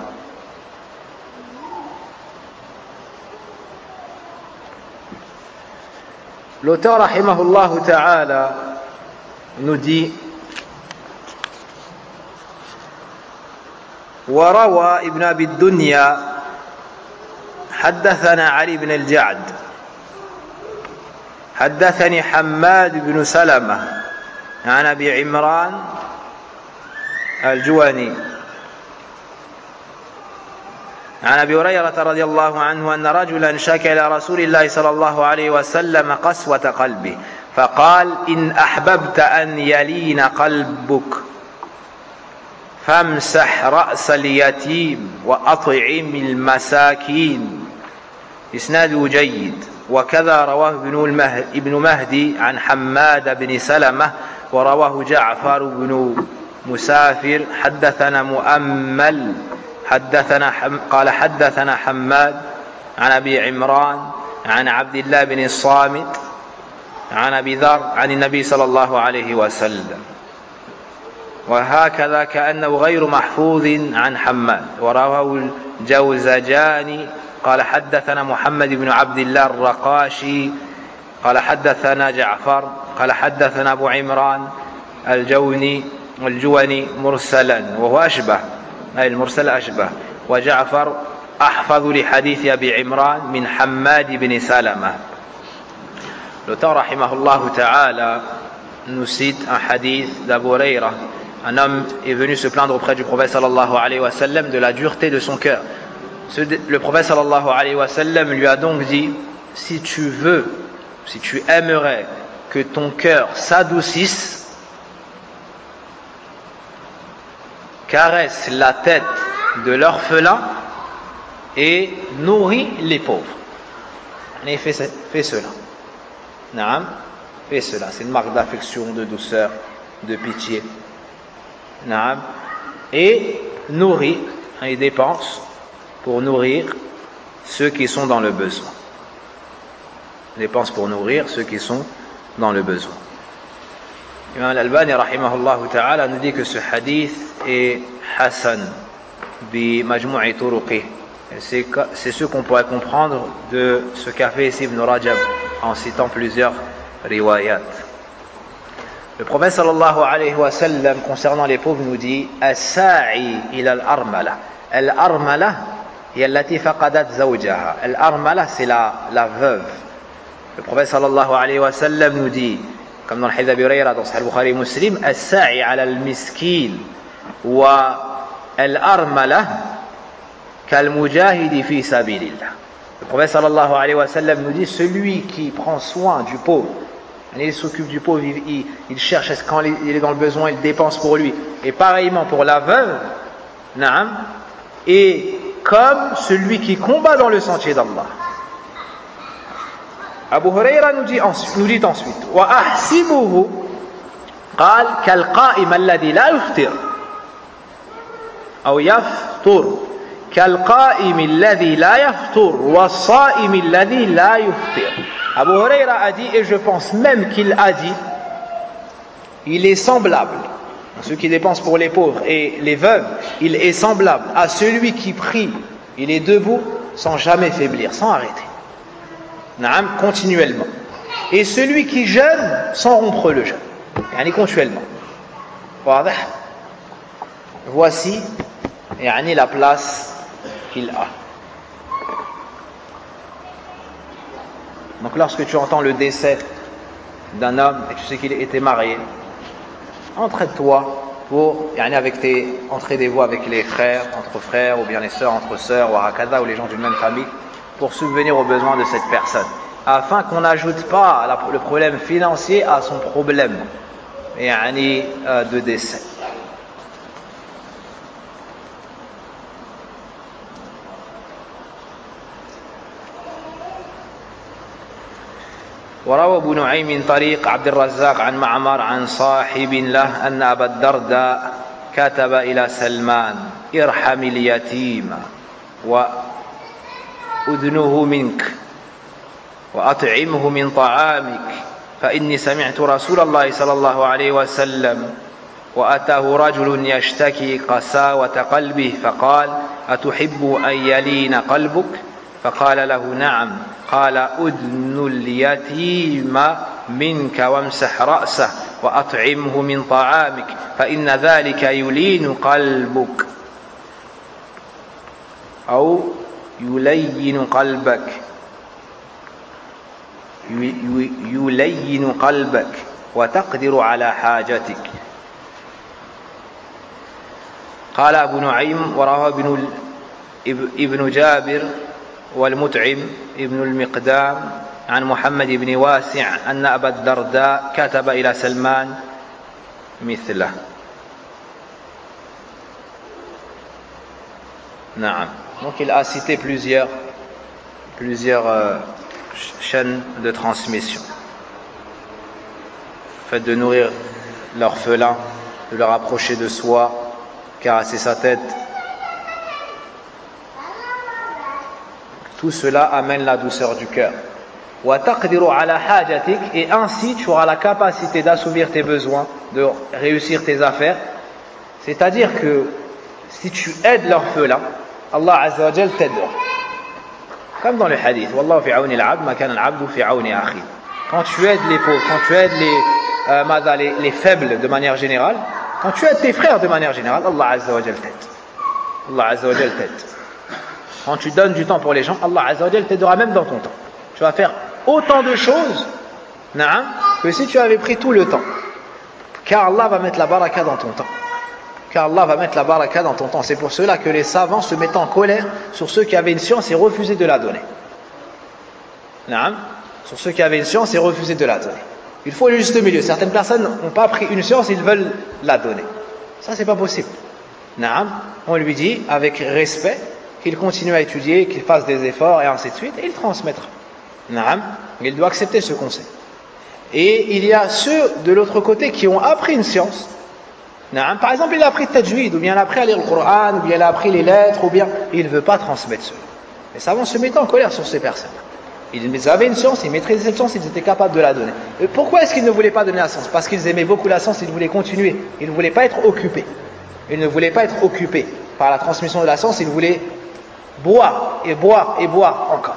L'auteur rahimahullah ta'ala nous dit وروى ابن أبي الدنيا حدثنا علي بن الجعد حدثني حماد بن سلمة عن أبي عمران الجواني عن أبي هريرة رضي الله عنه أن رجلا شكى إلى رسول الله صلى الله عليه وسلم قسوة قلبه فقال إن أحببت أن يلين قلبك فامسح رأس اليتيم وأطعم المساكين. إسناده جيد. وكذا رواه ابن مهدي عن حماد بن سلمة ورواه جعفر بن مسافر حدثنا مؤمل قال حدثنا حماد عن أبي عمران عن عبد الله بن الصامت عن أبي ذر عن النبي صلى الله عليه وسلم وهكذا كأنه غير محفوظ عن حماد. ورواه الجوزجاني قال حدثنا محمد بن عبد الله الرقاشي قال حدثنا جعفر قال حدثنا أبو عمران الجوني مرسلا وهو أشبه أي المرسل أشبه وجعفر أحفظ لحديث أبي عمران من حماد بن سلمة. L'auteur rahimahullah ta'ala nous cite un hadith d'Abu Huraira. Un homme est venu se plaindre auprès du prophète sallallahu alayhi wa sallam de la dureté de son cœur. Le prophète sallallahu alayhi wa sallam lui a donc dit: si tu aimerais que ton cœur s'adoucisse, caresse la tête de l'orphelin et nourris les pauvres. Et fais cela. Naam, fais cela. C'est une marque d'affection, de douceur, de pitié. Naam. Et nourris, et dépense pour nourrir ceux qui sont dans le besoin. Dépense pour nourrir ceux qui sont dans le besoin. Imam Al-Albani rahimahullah ta'ala nous dit que ce hadith est Hassan bi majmu'i turuqih. C'est ce qu'on pourrait comprendre de ce qu'a fait ici Ibn Rajab en citant plusieurs riwayat. Le prophète sallallahu alayhi wa sallam concernant les pauvres nous dit: as-sa'i ila al-armala. Al-armala hiya allati faqadat zawjaha. Al-armala c'est la veuve. Le prophète sallallahu alayhi wa sallam nous dit, comme dans le hadith d'Abi Hurayra dans Sahih Bukhari Muslim, as-sa'i ala al-miskin wa al-armala kal-mujahidi fi sabilillah. Le prophète sallallahu alayhi wa sallam nous dit: celui qui prend soin du pauvre, il s'occupe du pauvre, il cherche, quand il est dans le besoin, il dépense pour lui. Et pareillement pour la veuve, naam, et comme celui qui combat dans le sentier d'Allah. Abu Huraira nous dit ensuite وأحسبه قال كالقائم الذي لا يفطر أو يفطر كالقائم الذي لا يفطر والصائم الذي لا يفطر. Abu Huraira a dit, et je pense même qu'il a dit, il est semblable, ceux qui dépensent pour les pauvres et les veuves, il est semblable à celui qui prie, il est debout sans jamais faiblir, sans arrêter, continuellement, et celui qui jeûne sans rompre le jeûne, continuellement. Voici la place qu'il a. Donc lorsque tu entends le décès d'un homme et tu sais qu'il était marié, entraide-toi pour, entrer des voies avec les frères, entre frères, ou bien les sœurs entre sœurs, ou les gens d'une même famille, pour subvenir aux besoins de cette personne, afin qu'on n'ajoute pas le problème financier à son problème de décès. وروى ابو نعيم من طريق عبد الرزاق عن معمر عن صاحب له أن أبا الدرداء كتب إلى سلمان ارحم اليتيم وأذنه منك وأطعمه من طعامك فإني سمعت رسول الله صلى الله عليه وسلم وأتاه رجل يشتكي قساوة قلبه فقال أتحب أن يلين قلبك فقال له نعم قال أذن اليتيم منك وامسح رأسه وأطعمه من طعامك فإن ذلك يلين قلبك أو يلين قلبك يلين قلبك وتقدر على حاجتك. قال أبو نعيم وروى ابن جابر والمطعم ابن المقدام عن محمد بن واسع أن أبا الدرداء كتب إلى سلمان مثله. نعم. Donc il a cité plusieurs chaînes de transmission. Le fait de nourrir l'orphelin, de le rapprocher de soi, caresser sa tête, tout cela amène la douceur du cœur. Et ainsi tu auras la capacité d'assouvir tes besoins, de réussir tes affaires. C'est-à-dire que si tu aides l'orphelin, Allah Azza wa Jal t'aidera. Comme dans le hadith, Wallahu fi auni al-abd ma kana al-abdu fi auni akhi. Quand tu aides les pauvres, quand tu aides les faibles de manière générale, quand tu aides tes frères de manière générale, Allah Azza wa Jal t'aide. Allah Azza wa Jal t'aide. Quand tu donnes du temps pour les gens, Allah Azza wa Jal t'aidera même dans ton temps. Tu vas faire autant de choses que si tu avais pris tout le temps. Car Allah va mettre la baraka dans ton temps. Car Allah va mettre la baraka dans ton temps. C'est pour cela que les savants se mettent en colère sur ceux qui avaient une science et refusaient de la donner. Sur ceux qui avaient une science et refusaient de la donner. Il faut le juste milieu. Certaines personnes n'ont pas pris une science et ils veulent la donner. Ça, c'est pas possible. On lui dit, avec respect, qu'il continue à étudier, qu'il fasse des efforts et ainsi de suite, et il transmettra. Il doit accepter ce conseil. Et il y a ceux de l'autre côté qui ont appris une science. Par exemple, il a appris le tajwid, ou bien il a appris à lire le Coran, ou bien il a appris les lettres, ou bien il ne veut pas transmettre cela. Les savants se mettent en colère sur ces personnes. Ils avaient une science, ils maîtrisaient cette science, ils étaient capables de la donner. Et pourquoi est-ce qu'ils ne voulaient pas donner la science? Parce qu'ils aimaient beaucoup la science, ils voulaient continuer. Ils ne voulaient pas être occupés. Ils ne voulaient pas être occupés par la transmission de la science, ils voulaient boire et boire et boire encore.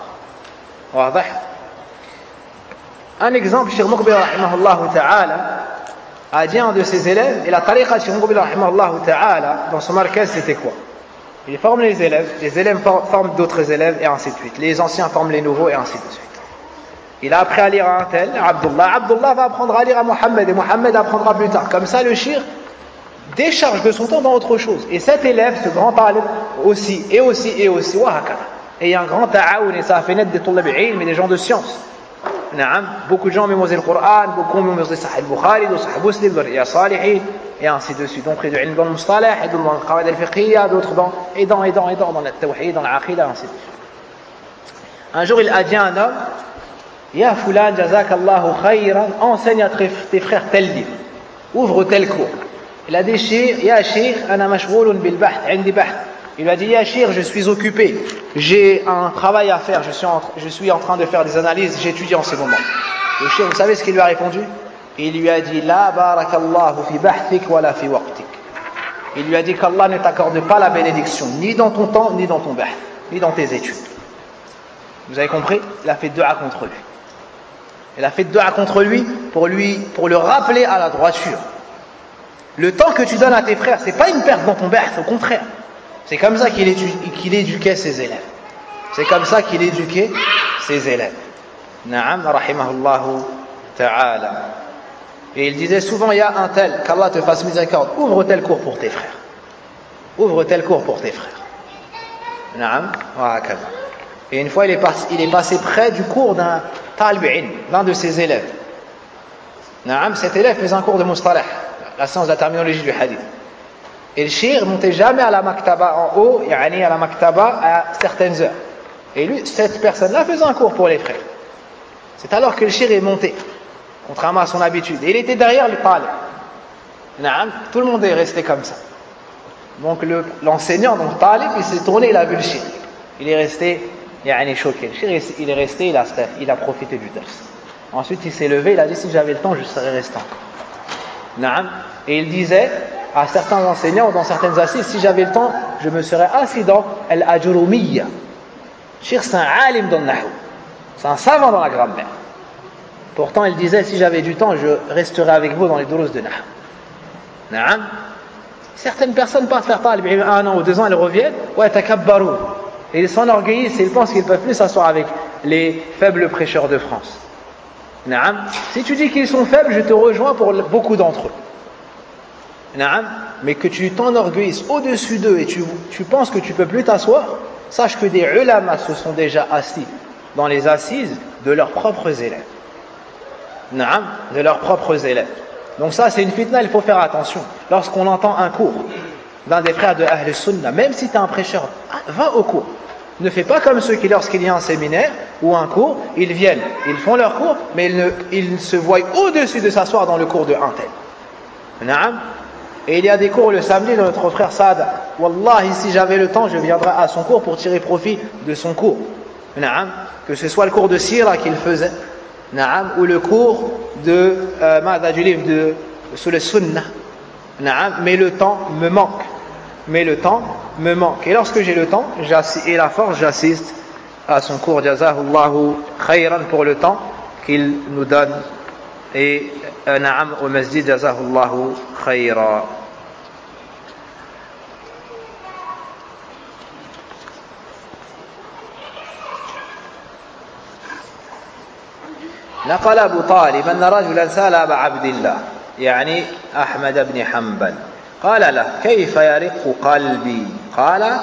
Un exemple, Cheikh Muqbil rahimahullah ta'ala a dit à un de ses élèves, et la tariqa de Cheikh Muqbil rahimahullah ta'ala dans son markaz c'était quoi? Il forme les élèves forment d'autres élèves et ainsi de suite. Les anciens forment les nouveaux et ainsi de suite. Il a appris à lire à un tel, Abdullah va apprendre à lire à Mohammed et Mohammed apprendra plus tard. Comme ça le shir décharge de son temps dans autre chose. Et cet élève, ce grand talib aussi, et il y a un grand ta'aoun et ça a fait naître des tullab ilm et des gens de science. Beaucoup de gens ont mémorisé le Coran, beaucoup ont mémorisé Sahih al-Bukhari, Sahih Muslim, il y a Salihin, et ainsi de suite. Donc, il y a dans le mustalah, et dans le qawad al-fiqhiyya, d'autres dans la tawhid, dans la aqidah, ainsi de suite. Un jour, il a dit à un homme, Ya fulan jazakallahu khayran, enseigne à tes frères tel livre, ouvre tel cours. Il a dit Cheikh, ya Cheikh, ana mashghoulun bil bahth, indi bahth. Il lui a dit ya Cheikh, je suis occupé, j'ai un travail à faire, je suis en train de faire des analyses, j'étudie en ce moment. Le Cheikh, vous savez ce qu'il lui a répondu? Il lui a dit la barakallahu fi bahthik wala fi waqtik. Il lui a dit qu'Allah ne t'accorde pas la bénédiction, ni dans ton temps, ni dans ton bahth, ni dans tes études. Vous avez compris? Il a fait dua contre lui. Il a fait dua contre lui pour le rappeler à la droiture. Le temps que tu donnes à tes frères, c'est pas une perte dans ton bahth, au contraire. C'est comme ça qu'il éduquait ses élèves. C'est comme ça qu'il éduquait ses élèves. Na'am, rahimahullahu ta'ala. Et il disait souvent, il y a un tel, qu'Allah te fasse miséricorde, ouvre tel cours pour tes frères. Ouvre tel cours pour tes frères. Na'am, wa hakadha. Et une fois, il est passé près du cours d'un talib ilm, l'un de ses élèves. Na'am, cet élève faisait un cours de mustalah, la science de la terminologie du hadith. Et le shir ne montait jamais à la maktaba en haut, yani à la maktaba à certaines heures. Et lui, cette personne-là faisait un cours pour les frères. C'est alors que le shir est monté, contrairement à son habitude. Et il était derrière le talib. Na'am, tout le monde est resté comme ça. Donc l'enseignant, donc talib, il s'est tourné, il a vu le shir. Il est resté choqué. Le shir, il est resté, il a profité du dars. Ensuite, il s'est levé, il a dit si j'avais le temps, je serais resté encore. Na'am. Et il disait à certains enseignants, dans certaines assises, si j'avais le temps, je me serais assis dans Al-Ajurumiyya. Shir, c'est un alim dans le nahou. C'est un savant dans la grammaire. Pourtant, il disait, si j'avais du temps, je resterais avec vous dans les durus de nahou. Na'am. Certaines personnes partent faire talib 1 an ou 2 ans, elles reviennent, ouais, takabbaru. Et ils s'enorgueillissent et ils pensent qu'ils ne peuvent plus s'asseoir avec les faibles prêcheurs de France. Na'am. Si tu dis qu'ils sont faibles, je te rejoins pour beaucoup d'entre eux. Na'am. Mais que tu t'enorgueillisses au-dessus d'eux et tu penses que tu ne peux plus t'asseoir, sache que des ulama se sont déjà assis dans les assises de leurs propres élèves. Na'am. De leurs propres élèves. Donc ça, c'est une fitna, il faut faire attention. Lorsqu'on entend un cours d'un des frères de Ahl Sunnah, même si tu es un prêcheur, va au cours. Ne fais pas comme ceux qui, lorsqu'il y a un séminaire ou un cours, ils viennent, ils font leur cours, mais ils se voient au-dessus de s'asseoir dans le cours de un tel. Na'am. Et il y a des cours le samedi de notre frère Saad. Wallahi, si j'avais le temps, je viendrais à son cours pour tirer profit de son cours. Na'am. Que ce soit le cours de Sira qu'il faisait, Na'am, ou le cours du livre de sur le Sunnah. Na'am. Mais le temps me manque. Et lorsque j'ai le temps et la force, j'assiste à son cours. Jazahullahu khayran pour le temps qu'il nous donne. Et na'am au masjid, jazahullahu khayran. نقل أبو طالب أن رجلا سأل أبا عبد الله يعني أحمد بن حنبل قال له كيف يرق قلبي قال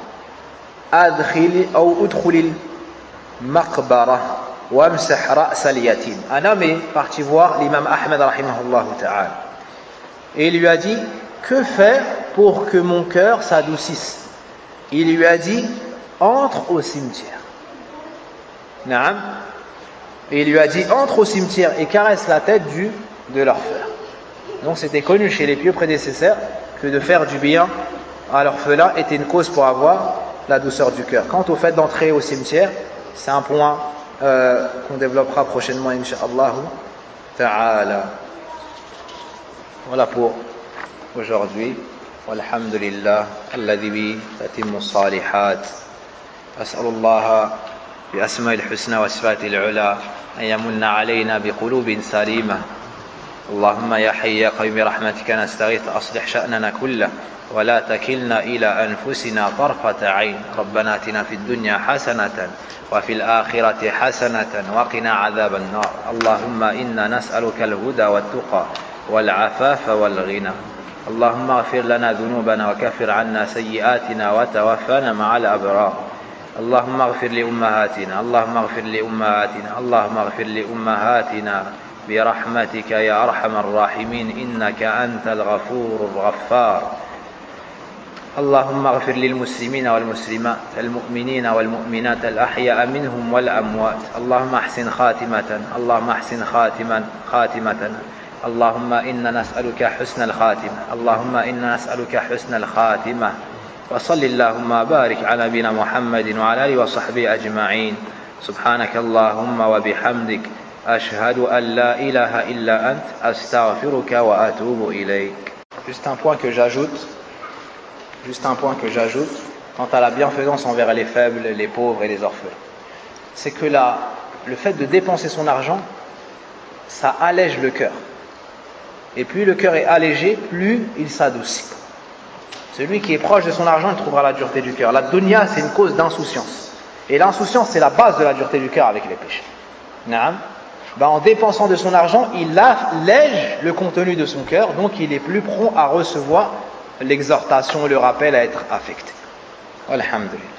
ادخل المقبرة وامسح رأس اليتيم. Un homme est parti voir l'imam Ahmed rahimahullah ta'ala et il lui a dit que faire pour que mon cœur s'adoucisse. Il lui a dit entre au cimetière. Naam. Et il lui a dit entre au cimetière et caresse la tête de l'orphelin. Donc c'était connu chez les pieux prédécesseurs que de faire du bien à l'orphelin était une cause pour avoir la douceur du cœur. Quant au fait d'entrer au cimetière, c'est un point qu'on développera prochainement, incha'Allah ta'ala. Voilà pour aujourd'hui. Walhamdulillah, alladhi bi tatimmu salihat. As'alullah بأسماء الحسنى وصفات العلى أن يمن علينا بقلوب سليمة. اللهم يا حي يا قيوم برحمتك نستغيث أصلح شأننا كله ولا تكلنا إلى أنفسنا طرفة عين. ربنا آتنا في الدنيا حسنة وفي الآخرة حسنة وقنا عذاب النار. اللهم إنا نسألك الهدى والتقى والعفاف والغنى. اللهم اغفر لنا ذنوبنا وكفر عنا سيئاتنا وتوفنا مع الأبرار. اللهم اغفر لأمهاتنا اللهم اغفر لأمهاتنا برحمتك يا أرحم الراحمين إنك أنت الغفور الغفار. اللهم اغفر للمسلمين والمسلمات المؤمنين والمؤمنات الأحياء منهم والأموات اللهم احسن خاتمتنا اللهم إنا نسألك حسن الخاتمة وصل اللهم بارك على نبينا محمد وعلى آله وصحبه أجمعين سبحانك اللهم وبحمدك أشهد أن لا إله إلا أنت أستغفرك وأتوب إليك. Juste un point que j'ajoute quant à la bienfaisance envers les faibles, les pauvres et les orphelins. C'est que le fait de dépenser son argent, ça allège le cœur. Et plus le cœur est allégé, plus il s'adoucit. Celui qui est proche de son argent, il trouvera la dureté du cœur. La dunya, c'est une cause d'insouciance. Et l'insouciance, c'est la base de la dureté du cœur avec les péchés. En dépensant de son argent, il allège le contenu de son cœur, donc il est plus prompt à recevoir l'exhortation, le rappel à être affecté. Alhamdulillah.